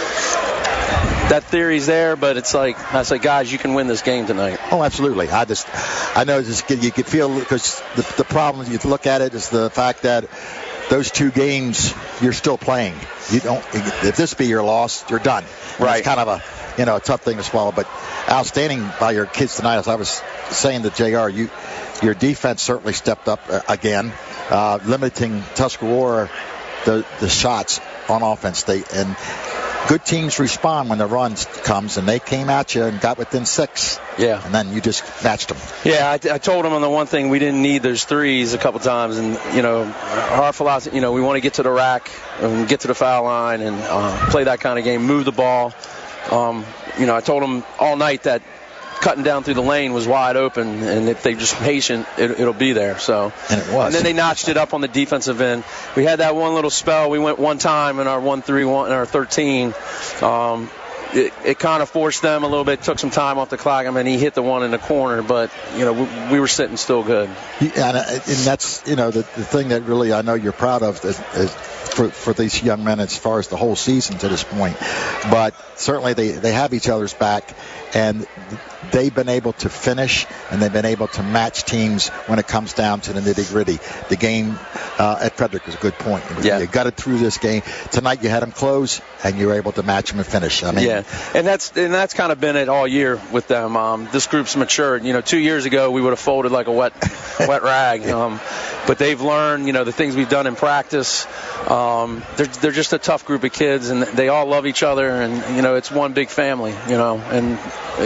that theory's there, but it's like I say, guys, you can win this game tonight. Oh, absolutely. I know you could feel, because the problem you look at it is the fact that those 2 games you're still playing. You don't. If this be your loss, you're done. Right. It's kind of a tough thing to swallow. But outstanding by your kids tonight, as I was saying to JR, your defense certainly stepped up again, limiting Tuscarora the shots on offense. And good teams respond when the run comes, and they came at you and got within 6. Yeah. And then you just matched them. Yeah, I told them on the one thing, we didn't need those 3s a couple times. And, our philosophy, we want to get to the rack and get to the foul line and play that kind of game, move the ball. I told them all night that cutting down through the lane was wide open, and if they're just patient, it'll be there. So, and it was. And then they notched it up on the defensive end. We had that one little spell. We went one time in our 1-3-1 in our 13. It kind of forced them a little bit. Took some time off the clock. I mean, he hit the one in the corner, but we were sitting still good. Yeah, and that's the thing that really I know you're proud of is for these young men as far as the whole season to this point. But certainly they have each other's back, and they've been able to finish, and they've been able to match teams when it comes down to the nitty-gritty. The game at Frederick was a good point. Yeah. You got it through this game. Tonight you had them close, and you were able to match them and finish. I mean, yeah, and that's kind of been it all year with them. This group's matured. 2 years ago we would have folded like a wet rag. But they've learned, the things we've done in practice. They're just a tough group of kids, and they all love each other, and it's one big family. And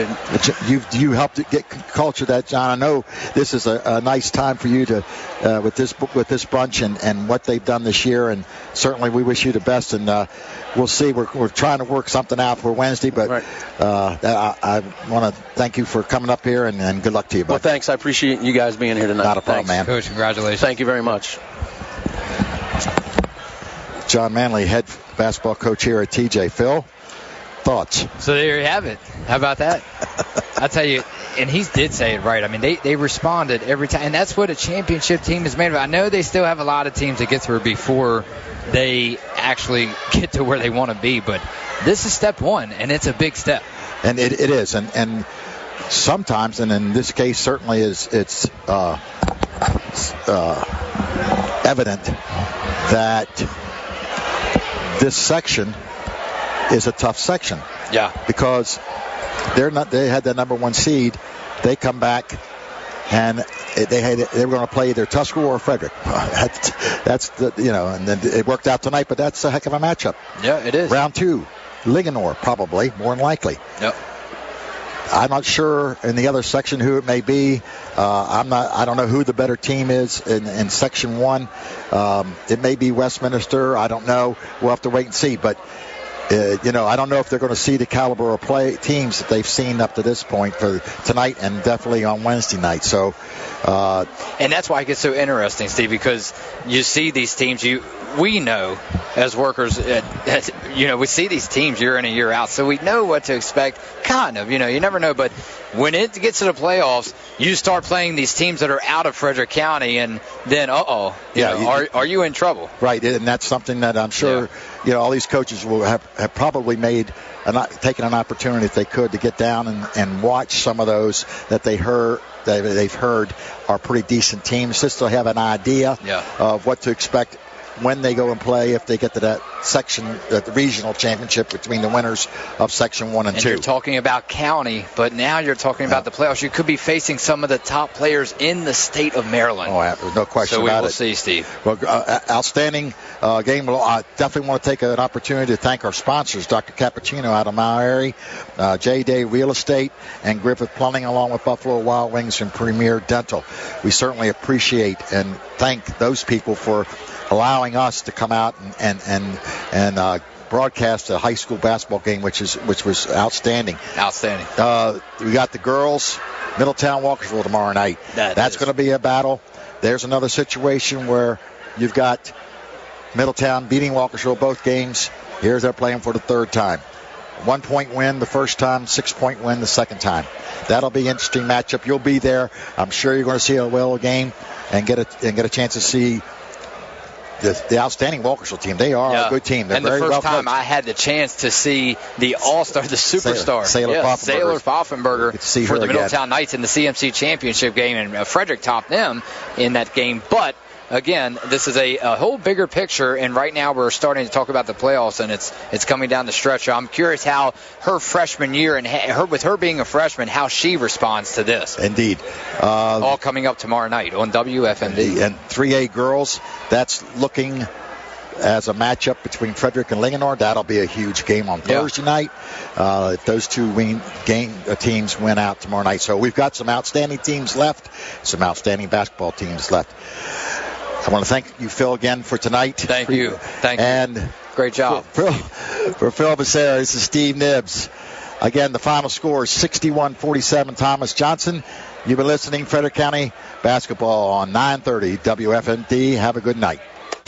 you helped to get culture that, John. I know this is a nice time for you to with this bunch and what they've done this year, and certainly we wish you the best. And we'll see. We're trying to work something out for Wednesday, but right. I want to thank you for coming up here, and good luck to you, bud. Well, thanks. I appreciate you guys being here tonight. Not a problem, man. Coach, congratulations. Thank you very much. John Manley, head basketball coach here at TJ. Phil, thoughts? So there you have it. How about that? I'll tell you, and he did say it right. I mean, they responded every time, and that's what a championship team is made of. I know they still have a lot of teams that get through before they actually get to where they want to be, but this is step one, and it's a big step. And it is, and sometimes, and in this case, certainly it's evident that this section is a tough section. Yeah. Because they had that number 1 seed. They come back and they were going to play either Tuscarora or Frederick. That's and then it worked out tonight, but that's a heck of a matchup. Yeah, it is. Round 2, Linganore probably, more than likely. Yep. I'm not sure in the other section who it may be. I don't know who the better team is in Section 1. It may be Westminster. I don't know. We'll have to wait and see. But, I don't know if they're going to see the caliber of play teams that they've seen up to this point for tonight and definitely on Wednesday night. So, and that's why it gets so interesting, Steve, because you see these teams. We know as workers, we see these teams year in and year out, so we know what to expect. Kind of, you never know. But when it gets to the playoffs, you start playing these teams that are out of Frederick County, and then, are you in trouble? Right, and that's something that I'm sure, all these coaches will have probably taken an opportunity if they could to get down and watch some of those that they've heard are pretty decent teams, just to have an idea of what to expect when they go and play, if they get to that section, the regional championship between the winners of Section 1 and 2. You're talking about county, but now you're talking about the playoffs. You could be facing some of the top players in the state of Maryland. Oh, no question about it. So we will see, Steve. Well, outstanding game. I definitely want to take an opportunity to thank our sponsors, Dr. Cappuccino out of Mount Airy, J. Day Real Estate, and Griffith Plumbing, along with Buffalo Wild Wings and Premier Dental. We certainly appreciate and thank those people for allowing us to come out and broadcast a high school basketball game, which was outstanding. Outstanding. We got the girls, Middletown Walkersville tomorrow night. That's going to be a battle. There's another situation where you've got Middletown beating Walkersville both games. Here's they're playing for the third time. 1 point win the first time, 6 point win the second time. That'll be an interesting matchup. You'll be there. I'm sure you're going to see a well game and get a chance to see the outstanding Walkersville team. They are a good team. They're and the very first well time coached. I had the chance to see the all-star, the superstar, Sailor Poffenberger for the Middletown Knights in the CMC championship game, and Frederick topped them in that game. But again, this is a whole bigger picture, and right now we're starting to talk about the playoffs, and it's coming down the stretch. I'm curious how her freshman year and with her being a freshman, how she responds to this. Indeed. All coming up tomorrow night on WFMD. And 3A girls, that's looking as a matchup between Frederick and Linganore. That'll be a huge game on Thursday night. If those two teams win out tomorrow night. So we've got some outstanding teams left, some outstanding basketball teams left. I want to thank you, Phil, again for tonight. Thank you. And great job. For Phil Becerra, this is Steve Nibbs. Again, the final score is 61-47 Thomas Johnson. You've been listening to Frederick County Basketball on 930 WFMD. Have a good night.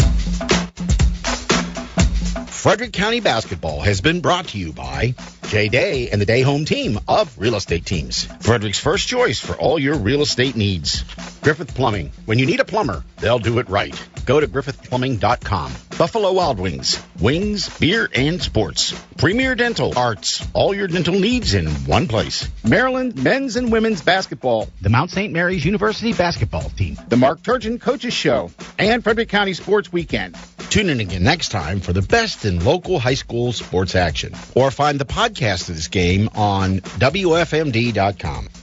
Frederick County Basketball has been brought to you by Jay Day and the Day Home Team of Real Estate Teams. Frederick's first choice for all your real estate needs. Griffith Plumbing. When you need a plumber, they'll do it right. Go to griffithplumbing.com. Buffalo Wild Wings. Wings, beer, and sports. Premier Dental. Arts. All your dental needs in one place. Maryland men's and women's basketball. The Mount St. Mary's University basketball team. The Mark Turgeon Coaches Show. And Frederick County Sports Weekend. Tune in again next time for the best in local high school sports action. Or find the podcast of this game on WFMD.com.